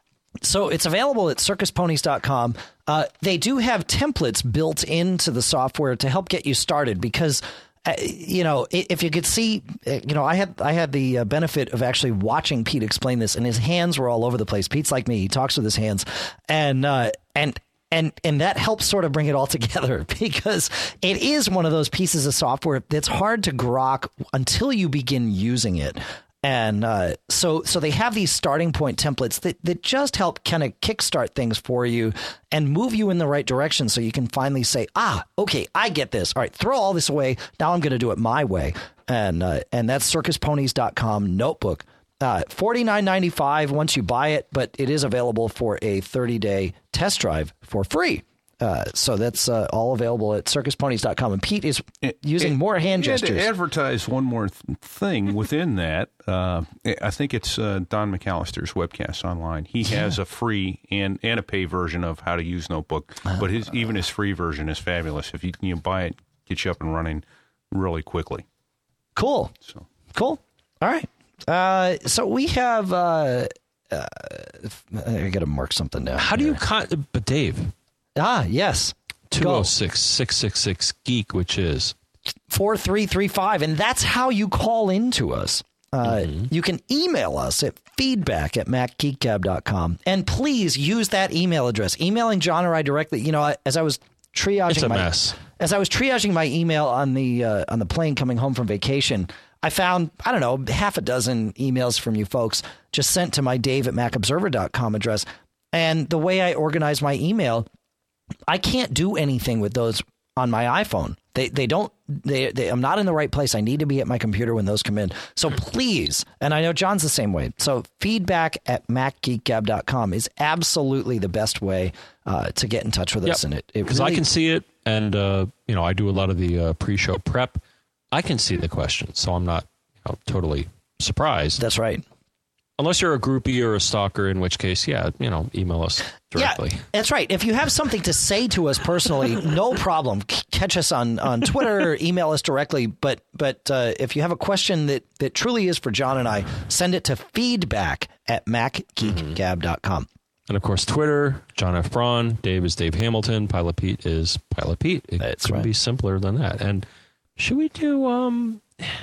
So it's available at circus ponies dot com. Uh, they do have templates built into the software to help get you started because, uh, you know, i- if you could see, uh, you know, I had I had the uh, benefit of actually watching Pete explain this, and his hands were all over the place. Pete's like me; he talks with his hands, and uh, and. And and that helps sort of bring it all together because it is one of those pieces of software that's hard to grok until you begin using it. And uh, so so they have these starting point templates that, that just help kind of kickstart things for you and move you in the right direction so you can finally say, ah, OK, I get this. All right, throw all this away. Now I'm going to do it my way. And uh, and that's circus ponies dot com notebook. Uh, forty-nine ninety-five once you buy it, but it is available for a thirty day test drive for free. Uh, so that's uh, all available at circus ponies dot com. And Pete is using
And-
more hand
and
gestures.
to advertise one more th- thing within that, uh, I think it's uh, Don McAllister's Webcasts Online. He has a free and, and a pay version of how to use Notebook, but his even his free version is fabulous. If you can you buy it, get you up and running really quickly.
Cool.
So
Cool. All right. Uh, so we have. Uh, uh, I got to mark something down.
How do you
here.
con- but Dave,
Ah, yes.
two oh six, six six six geek, which is
four three three five, and that's how you call into us. Uh,
Mm-hmm.
You can email us at feedback at mac geek gab dot com. And please use that email address. Emailing John or I directly, you know, I- as I was triaging
It's a
my
mess.
as I was triaging my email on the uh, on the plane coming home from vacation, I found, I don't know, half a dozen emails from you folks just sent to my dave at mac observer dot com address. And the way I organize my email, I can't do anything with those on my iPhone. They they don't they, they I'm not in the right place. I need to be at my computer when those come in. So please, and I know John's the same way. So feedback at mac geek gab dot com is absolutely the best way uh, to get in touch with us.
Yep.
And it
because
really,
I can see it, and uh, you know I do a lot of the uh, pre-show prep. I can see the questions, so I'm not you know, totally surprised.
That's right.
Unless you're a groupie or a stalker, in which case, yeah, you know, email us directly.
Yeah, that's right. If you have something to say to us personally, no problem. C- catch us on, on Twitter or email us directly. But but uh, if you have a question that, that truly is for John and I, send it to feedback at mac geek gab dot com.
And of course, Twitter, John F. Braun, Dave is Dave Hamilton, Pilot Pete is Pilot Pete. It
That's
couldn't
right.
be simpler than that. And should we do um,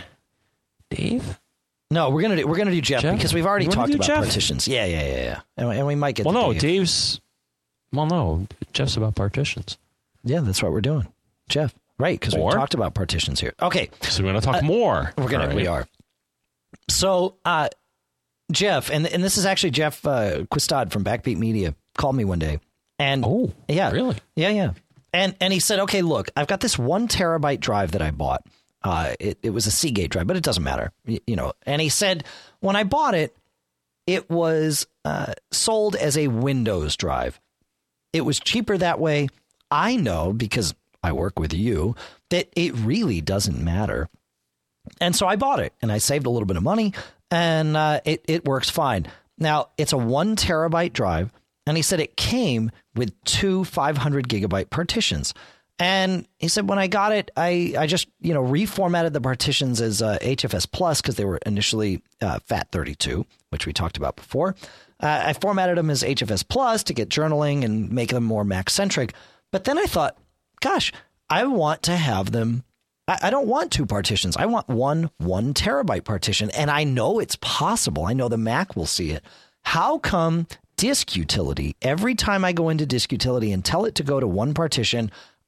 Dave?
No, we're gonna do we're gonna do Jeff,
Jeff?
because we've already
You wanna
talked
do
about
Jeff?
partitions. Yeah, yeah, yeah, yeah. And, and we might get.
Well,
to
no,
Dave.
Dave's. Well, no, Jeff's about partitions.
Yeah, that's what we're doing, Jeff. Right, because we
Or-
talked about partitions here. Okay,
So we're going to talk more.
we're gonna
All right.
we are. So, uh, Jeff, and and this is actually Jeff uh, Quistad from Backbeat Media called me one day, and
Oh,
yeah,
really?
yeah, yeah, and and he said, okay, look, I've got this one terabyte drive that I bought. Uh, it it was a Seagate drive, but it doesn't matter, you, you know. And he said, when I bought it, it was uh, sold as a Windows drive. It was cheaper that way. I know, because I work with you, that it really doesn't matter. And so I bought it, and I saved a little bit of money, and uh, it, it works fine. Now, it's a one terabyte drive, and he said it came with two five hundred gigabyte partitions. And he said, when I got it, I, I just, you know, reformatted the partitions as uh, H F S Plus because they were initially uh, FAT thirty-two, which we talked about before. Uh, I formatted them as H F S Plus to get journaling and make them more Mac-centric. But then I thought, gosh, I want to have them. I, I don't want two partitions. I want one one terabyte partition. And I know it's possible. I know the Mac will see it. How come Disk Utility, every time I go into Disk Utility and tell it to go to one partition,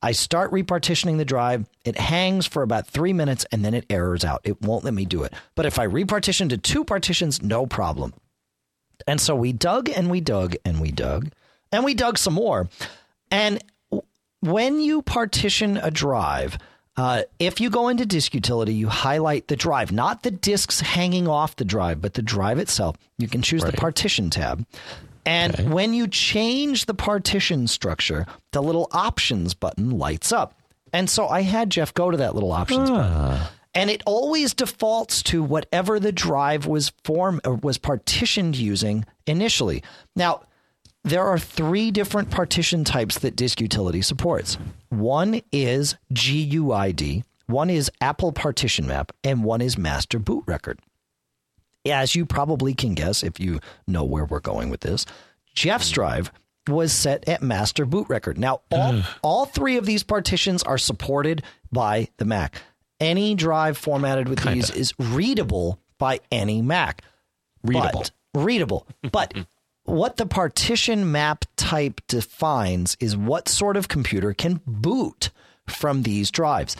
I start repartitioning the drive. It hangs for about three minutes and then it errors out. It won't let me do it. But if I repartition to two partitions, no problem. And so we dug and we dug and we dug and we dug some more. And when you partition a drive, uh, if you go into Disk Utility, you highlight the drive, not the disks hanging off the drive, but the drive itself. You can choose right. the partition tab. And okay. when you change the partition structure, the little options button lights up. And so I had Jeff go to that little options ah. button. And it always defaults to whatever the drive was form or was partitioned using initially. Now, there are three different partition types that Disk Utility supports. One is G U I D, one is Apple Partition Map, and one is Master Boot Record. As you probably can guess if you know where we're going with this, Jeff's drive was set at Master Boot Record. Now, all, all three of these partitions are supported by the Mac. Any drive formatted with Kinda. these is readable by any Mac.
Readable.
But, readable. But what the partition map type defines is what sort of computer can boot from these drives.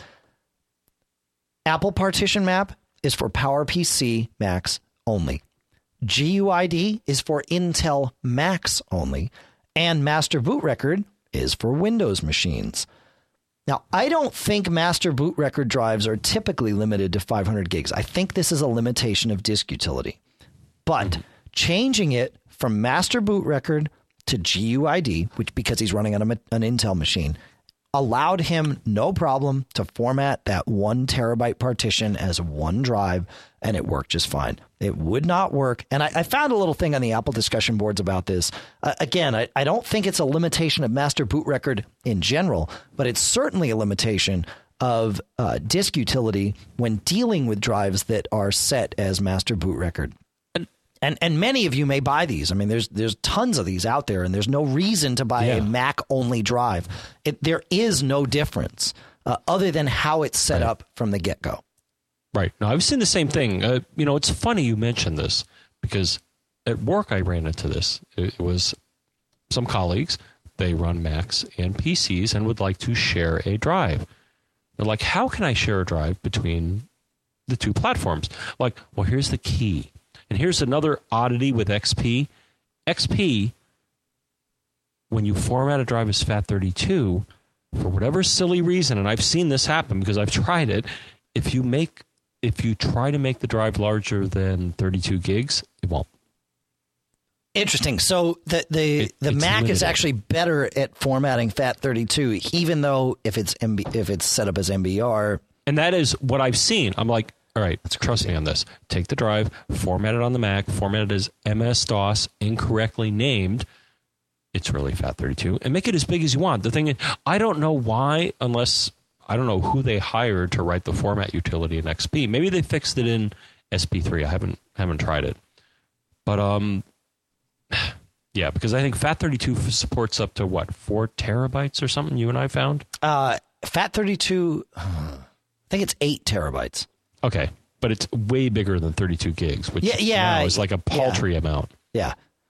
Apple Partition Map is for PowerPC Macs only. G U I D is for Intel Macs only. And Master Boot Record is for Windows machines. Now, I don't think Master Boot Record drives are typically limited to five hundred gigs. I think this is a limitation of Disk Utility. But mm-hmm. changing it from Master Boot Record to G U I D, which because he's running on a, an Intel machine, allowed him no problem to format that one terabyte partition as one drive, and it worked just fine. It would not work. And I, I found a little thing on the Apple discussion boards about this. Uh, again, I, I don't think it's a limitation of Master Boot Record in general, but it's certainly a limitation of uh, Disk Utility when dealing with drives that are set as Master Boot Record. And, and and many of you may buy these. I mean, there's there's tons of these out there, and there's no reason to buy yeah. a Mac-only drive. It, there is no difference uh, other than how it's set right. up from the get-go.
Right. No, I've seen the same thing. Uh, you know, it's funny you mentioned this because at work I ran into this. It was some colleagues, they run Macs and P Cs and would like to share a drive. They're like, how can I share a drive between the two platforms? Like, well, here's the key. And here's another oddity with X P. X P, when you format a drive as FAT thirty-two, for whatever silly reason, and I've seen this happen because I've tried it, if you make If you try to make the drive larger than thirty-two gigs, it won't.
Interesting. So the the, it, the Mac limited. is actually better at formatting FAT thirty-two, even though if it's M B, if it's set up as M B R.
And that is what I've seen. I'm like, all right, That's trust me on this. Take the drive, format it on the Mac, format it as M S DOS, incorrectly named. It's really FAT thirty-two, and make it as big as you want. The thing is, I don't know why, unless I don't know who they hired to write the format utility in X P. Maybe they fixed it in S P three. I haven't haven't tried it. But, um, yeah, because I think FAT thirty-two supports up to, what, four terabytes or something you and I found?
Uh, FAT thirty-two, I think it's eight terabytes.
Okay, but it's way bigger than thirty-two gigs, which
yeah, yeah,
now is like a paltry
yeah.
amount.
Yeah.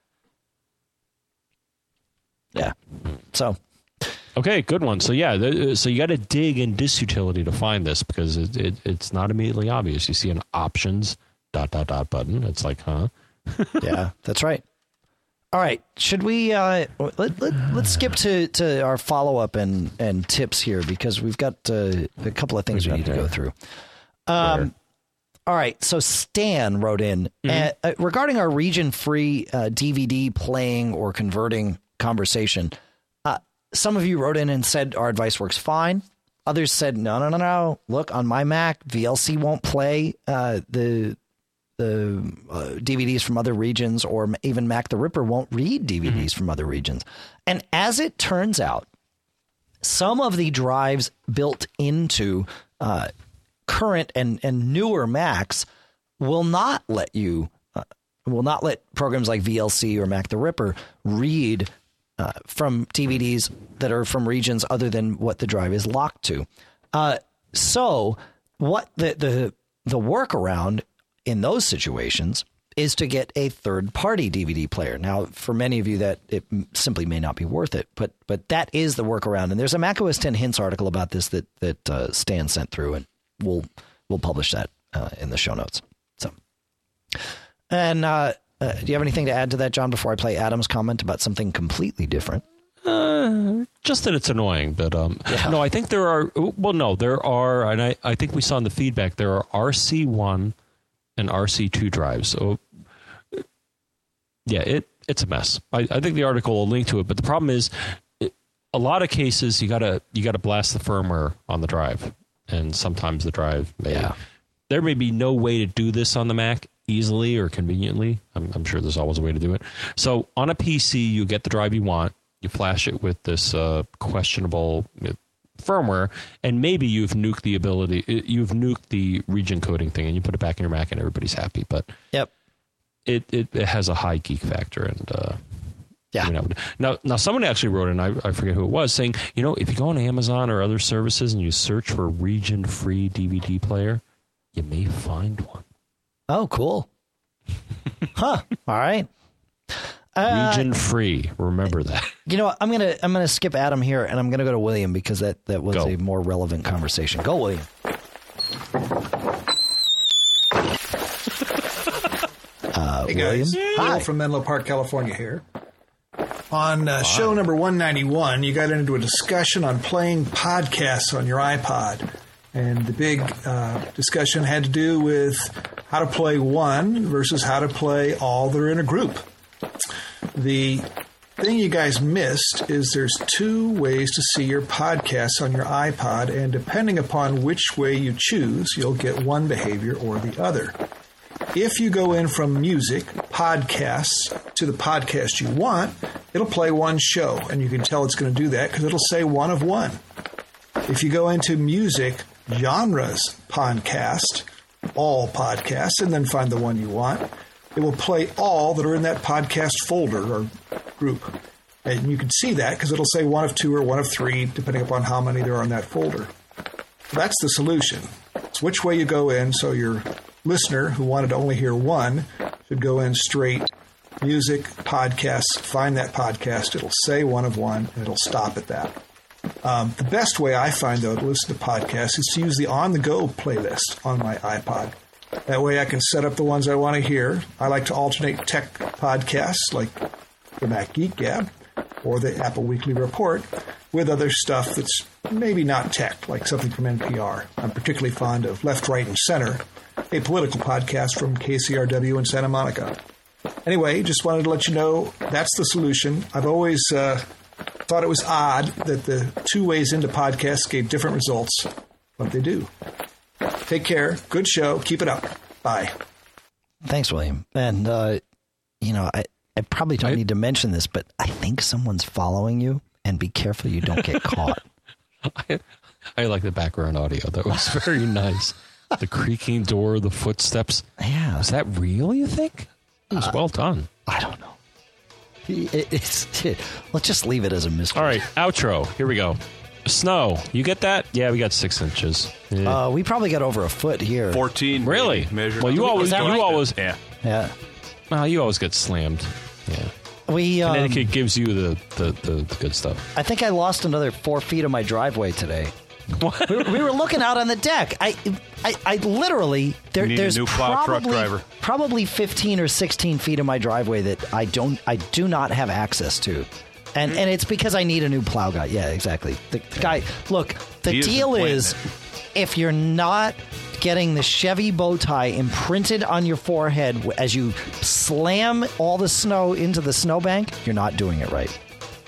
Yeah. So...
Okay, good one. So yeah, th- so you got to dig in Disk Utility to find this because it, it, it's not immediately obvious. You see an options dot dot dot button. It's like, huh?
Yeah, that's right. All right, should we uh, let, let let's skip to, to our follow up and, and tips here because we've got uh, a couple of things we need to go through. Um, all right, so Stan wrote in mm-hmm. uh, regarding our region free uh, D V D playing or converting conversation. Some of you wrote in and said our advice works fine. Others said, no, no, no, no. Look, on my Mac, V L C won't play uh, the the uh, D V Ds from other regions, or even Mac the Ripper won't read D V Ds mm-hmm. from other regions. And as it turns out, some of the drives built into uh, current and, and newer Macs will not let you, uh, will not let programs like V L C or Mac the Ripper read Uh, from D V Ds that are from regions other than what the drive is locked to. Uh, so what the, the the workaround in those situations is to get a third-party D V D player. Now, for many of you, that it simply may not be worth it, but but that is the workaround. And there's a macOS ten Hints article about this that that uh, Stan sent through, and we'll we'll publish that uh, in the show notes. So, and uh, uh, do you have anything to add to that, John? Before I play Adam's comment about something completely different.
Uh, just that it's annoying, but um,
Yeah.
no, I think there are. Well, no, there are, and I I think we saw in the feedback there are R C one and R C two drives. So. Yeah, it it's a mess. I, I think the article will link to it, but the problem is, it, a lot of cases you gotta you gotta blast the firmware on the drive, and sometimes the drive may.
Yeah.
There may be no way to do this on the Mac easily or conveniently. I'm, I'm sure there's always a way to do it. So on a P C, you get the drive you want, you flash it with this uh, questionable firmware, and maybe you've nuked the ability, you've nuked the region coding thing, and you put it back in your Mac, and everybody's happy. But
Yep.
It, it it has a high geek factor, and uh,
Yeah.
you know, now now someone actually wrote in, I, I forget who it was, saying, you know, if you go on Amazon or other services and you search for region free D V D player, you may find one.
Oh, cool. Huh. All right. Uh,
Region free. Remember that.
You know what? I'm gonna I'm gonna skip Adam here, and I'm gonna go to William because that that was
Go.
a more relevant conversation. Go, William. Uh,
Hey
William.
guys,
Hi.
Will from Menlo Park, California here. On uh, show number one ninety-one, you got into a discussion on playing podcasts on your iPod. And the big uh, discussion had to do with how to play one versus how to play all that are in a group. The thing you guys missed is there's two ways to see your podcasts on your iPod, and depending upon which way you choose, you'll get one behavior or the other. If you go in from music, podcasts, to the podcast you want, it'll play one show, and you can tell it's going to do that because it'll say one of one. If you go into music, genres, podcast, all podcasts, and then find the one you want, it will play all that are in that podcast folder or group. And you can see that because it'll say one of two or one of three, depending upon how many there are in that folder. That's the solution. It's which way you go in, so your listener who wanted to only hear one should go in straight music, podcasts, find that podcast. It'll say one of one, and it'll stop at that. Um, the best way I find, though, to listen to podcasts is to use the on-the-go playlist on my iPod. That way I can set up the ones I want to hear. I like to alternate tech podcasts like the Mac Geek Gab or the Apple Weekly Report with other stuff that's maybe not tech, like something from N P R. I'm particularly fond of Left, Right, and Center, a political podcast from K C R W in Santa Monica. Anyway, just wanted to let you know that's the solution. I've always uh, thought it was odd that the two ways into podcasts gave different results, but they do. Take care. Good show. Keep it up. Bye.
Thanks, William. And, uh, you know, I, I probably don't
I-
need to mention this, but I think someone's following you, and be careful you don't get caught.
I, I like the background audio. That was very nice. The creaking door, the footsteps.
Yeah.
Is that real, you think? It was well done.
I don't know. It, it's it, let's just leave it as a mystery.
All right, outro. Here we go. Snow. You get that? Yeah, we got six inches. Yeah.
Uh, we probably got over a foot here.
fourteen.
Really?
Measured.
Well, you always,
that
you
right?
always,
Yeah.
Yeah.
well, you always get slammed. Yeah.
We. Um,
Connecticut gives you the, the, the, the good stuff.
I think I lost another four feet of my driveway today.
What?
We, we were looking out on the deck. I, I, I literally there,
You need a
there's
new plow truck
probably
driver.
probably fifteen or sixteen feet of my driveway that I don't I do not have access to, and and it's because I need a new plow guy. Yeah, exactly. The, the guy. Look, the
He isn't
deal
planting
is,
it.
if you're not getting the Chevy bow tie imprinted on your forehead as you slam all the snow into the snowbank, you're not doing it right.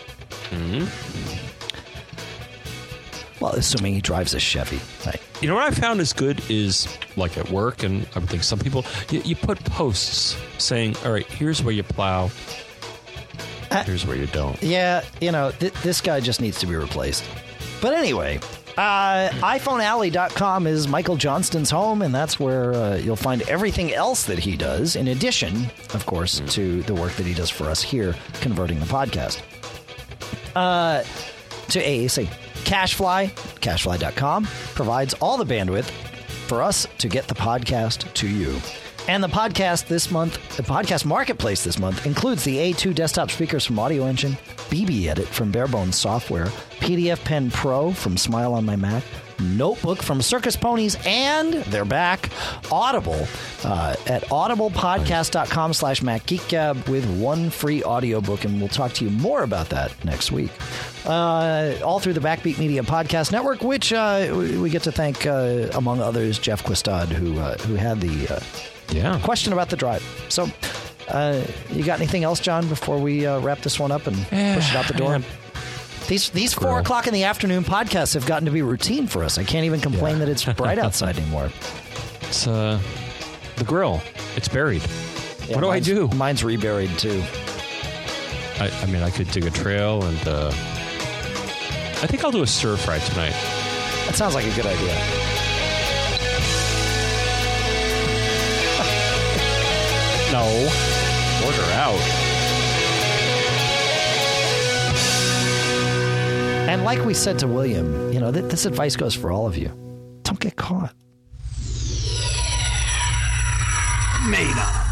Well, assuming he drives a Chevy, right?
You know what I found is good is like at work, and I would think some people, you, you put posts saying, all right, here's where you plow,
Uh,
here's where you don't.
Yeah, you know, th- this guy just needs to be replaced. But anyway, uh, iPhone Alley dot com is Michael Johnston's home, and that's where uh, you'll find everything else that he does, in addition, of course, to the work that he does for us here, converting the podcast uh, to A A C. CacheFly, CacheFly dot com, provides all the bandwidth for us to get the podcast to you. And the podcast this month, the podcast marketplace this month, includes the A two desktop speakers from Audio Engine, B B Edit from Barebones Software, P D F Pen Pro from Smile on My Mac, Notebook from Circus Ponies, and they're back, Audible uh, at audiblepodcast.com slash MacGeekGab with one free audiobook, and we'll talk to you more about that next week. Uh, all through the Backbeat Media Podcast Network, which uh, we, we get to thank, uh, among others, Jeff Quistad, who uh, who had the uh,
yeah.
question about the drive. So, uh, you got anything else, John, before we uh, wrap this one up and
eh,
push it out the door?
Man.
These these four
Grill.
o'clock in the afternoon podcasts have gotten to be routine for us. I can't even complain
Yeah.
that it's bright outside anymore.
It's uh, the grill. It's buried.
Yeah,
what do I
mine's-
do?
Mine's reburied too.
I, I mean, I could dig a trail, and uh, I think I'll do a stir fry tonight.
That sounds like a good idea.
No, order out.
And like we said to William, you know, th- this advice goes for all of you. Don't get caught.
Made up.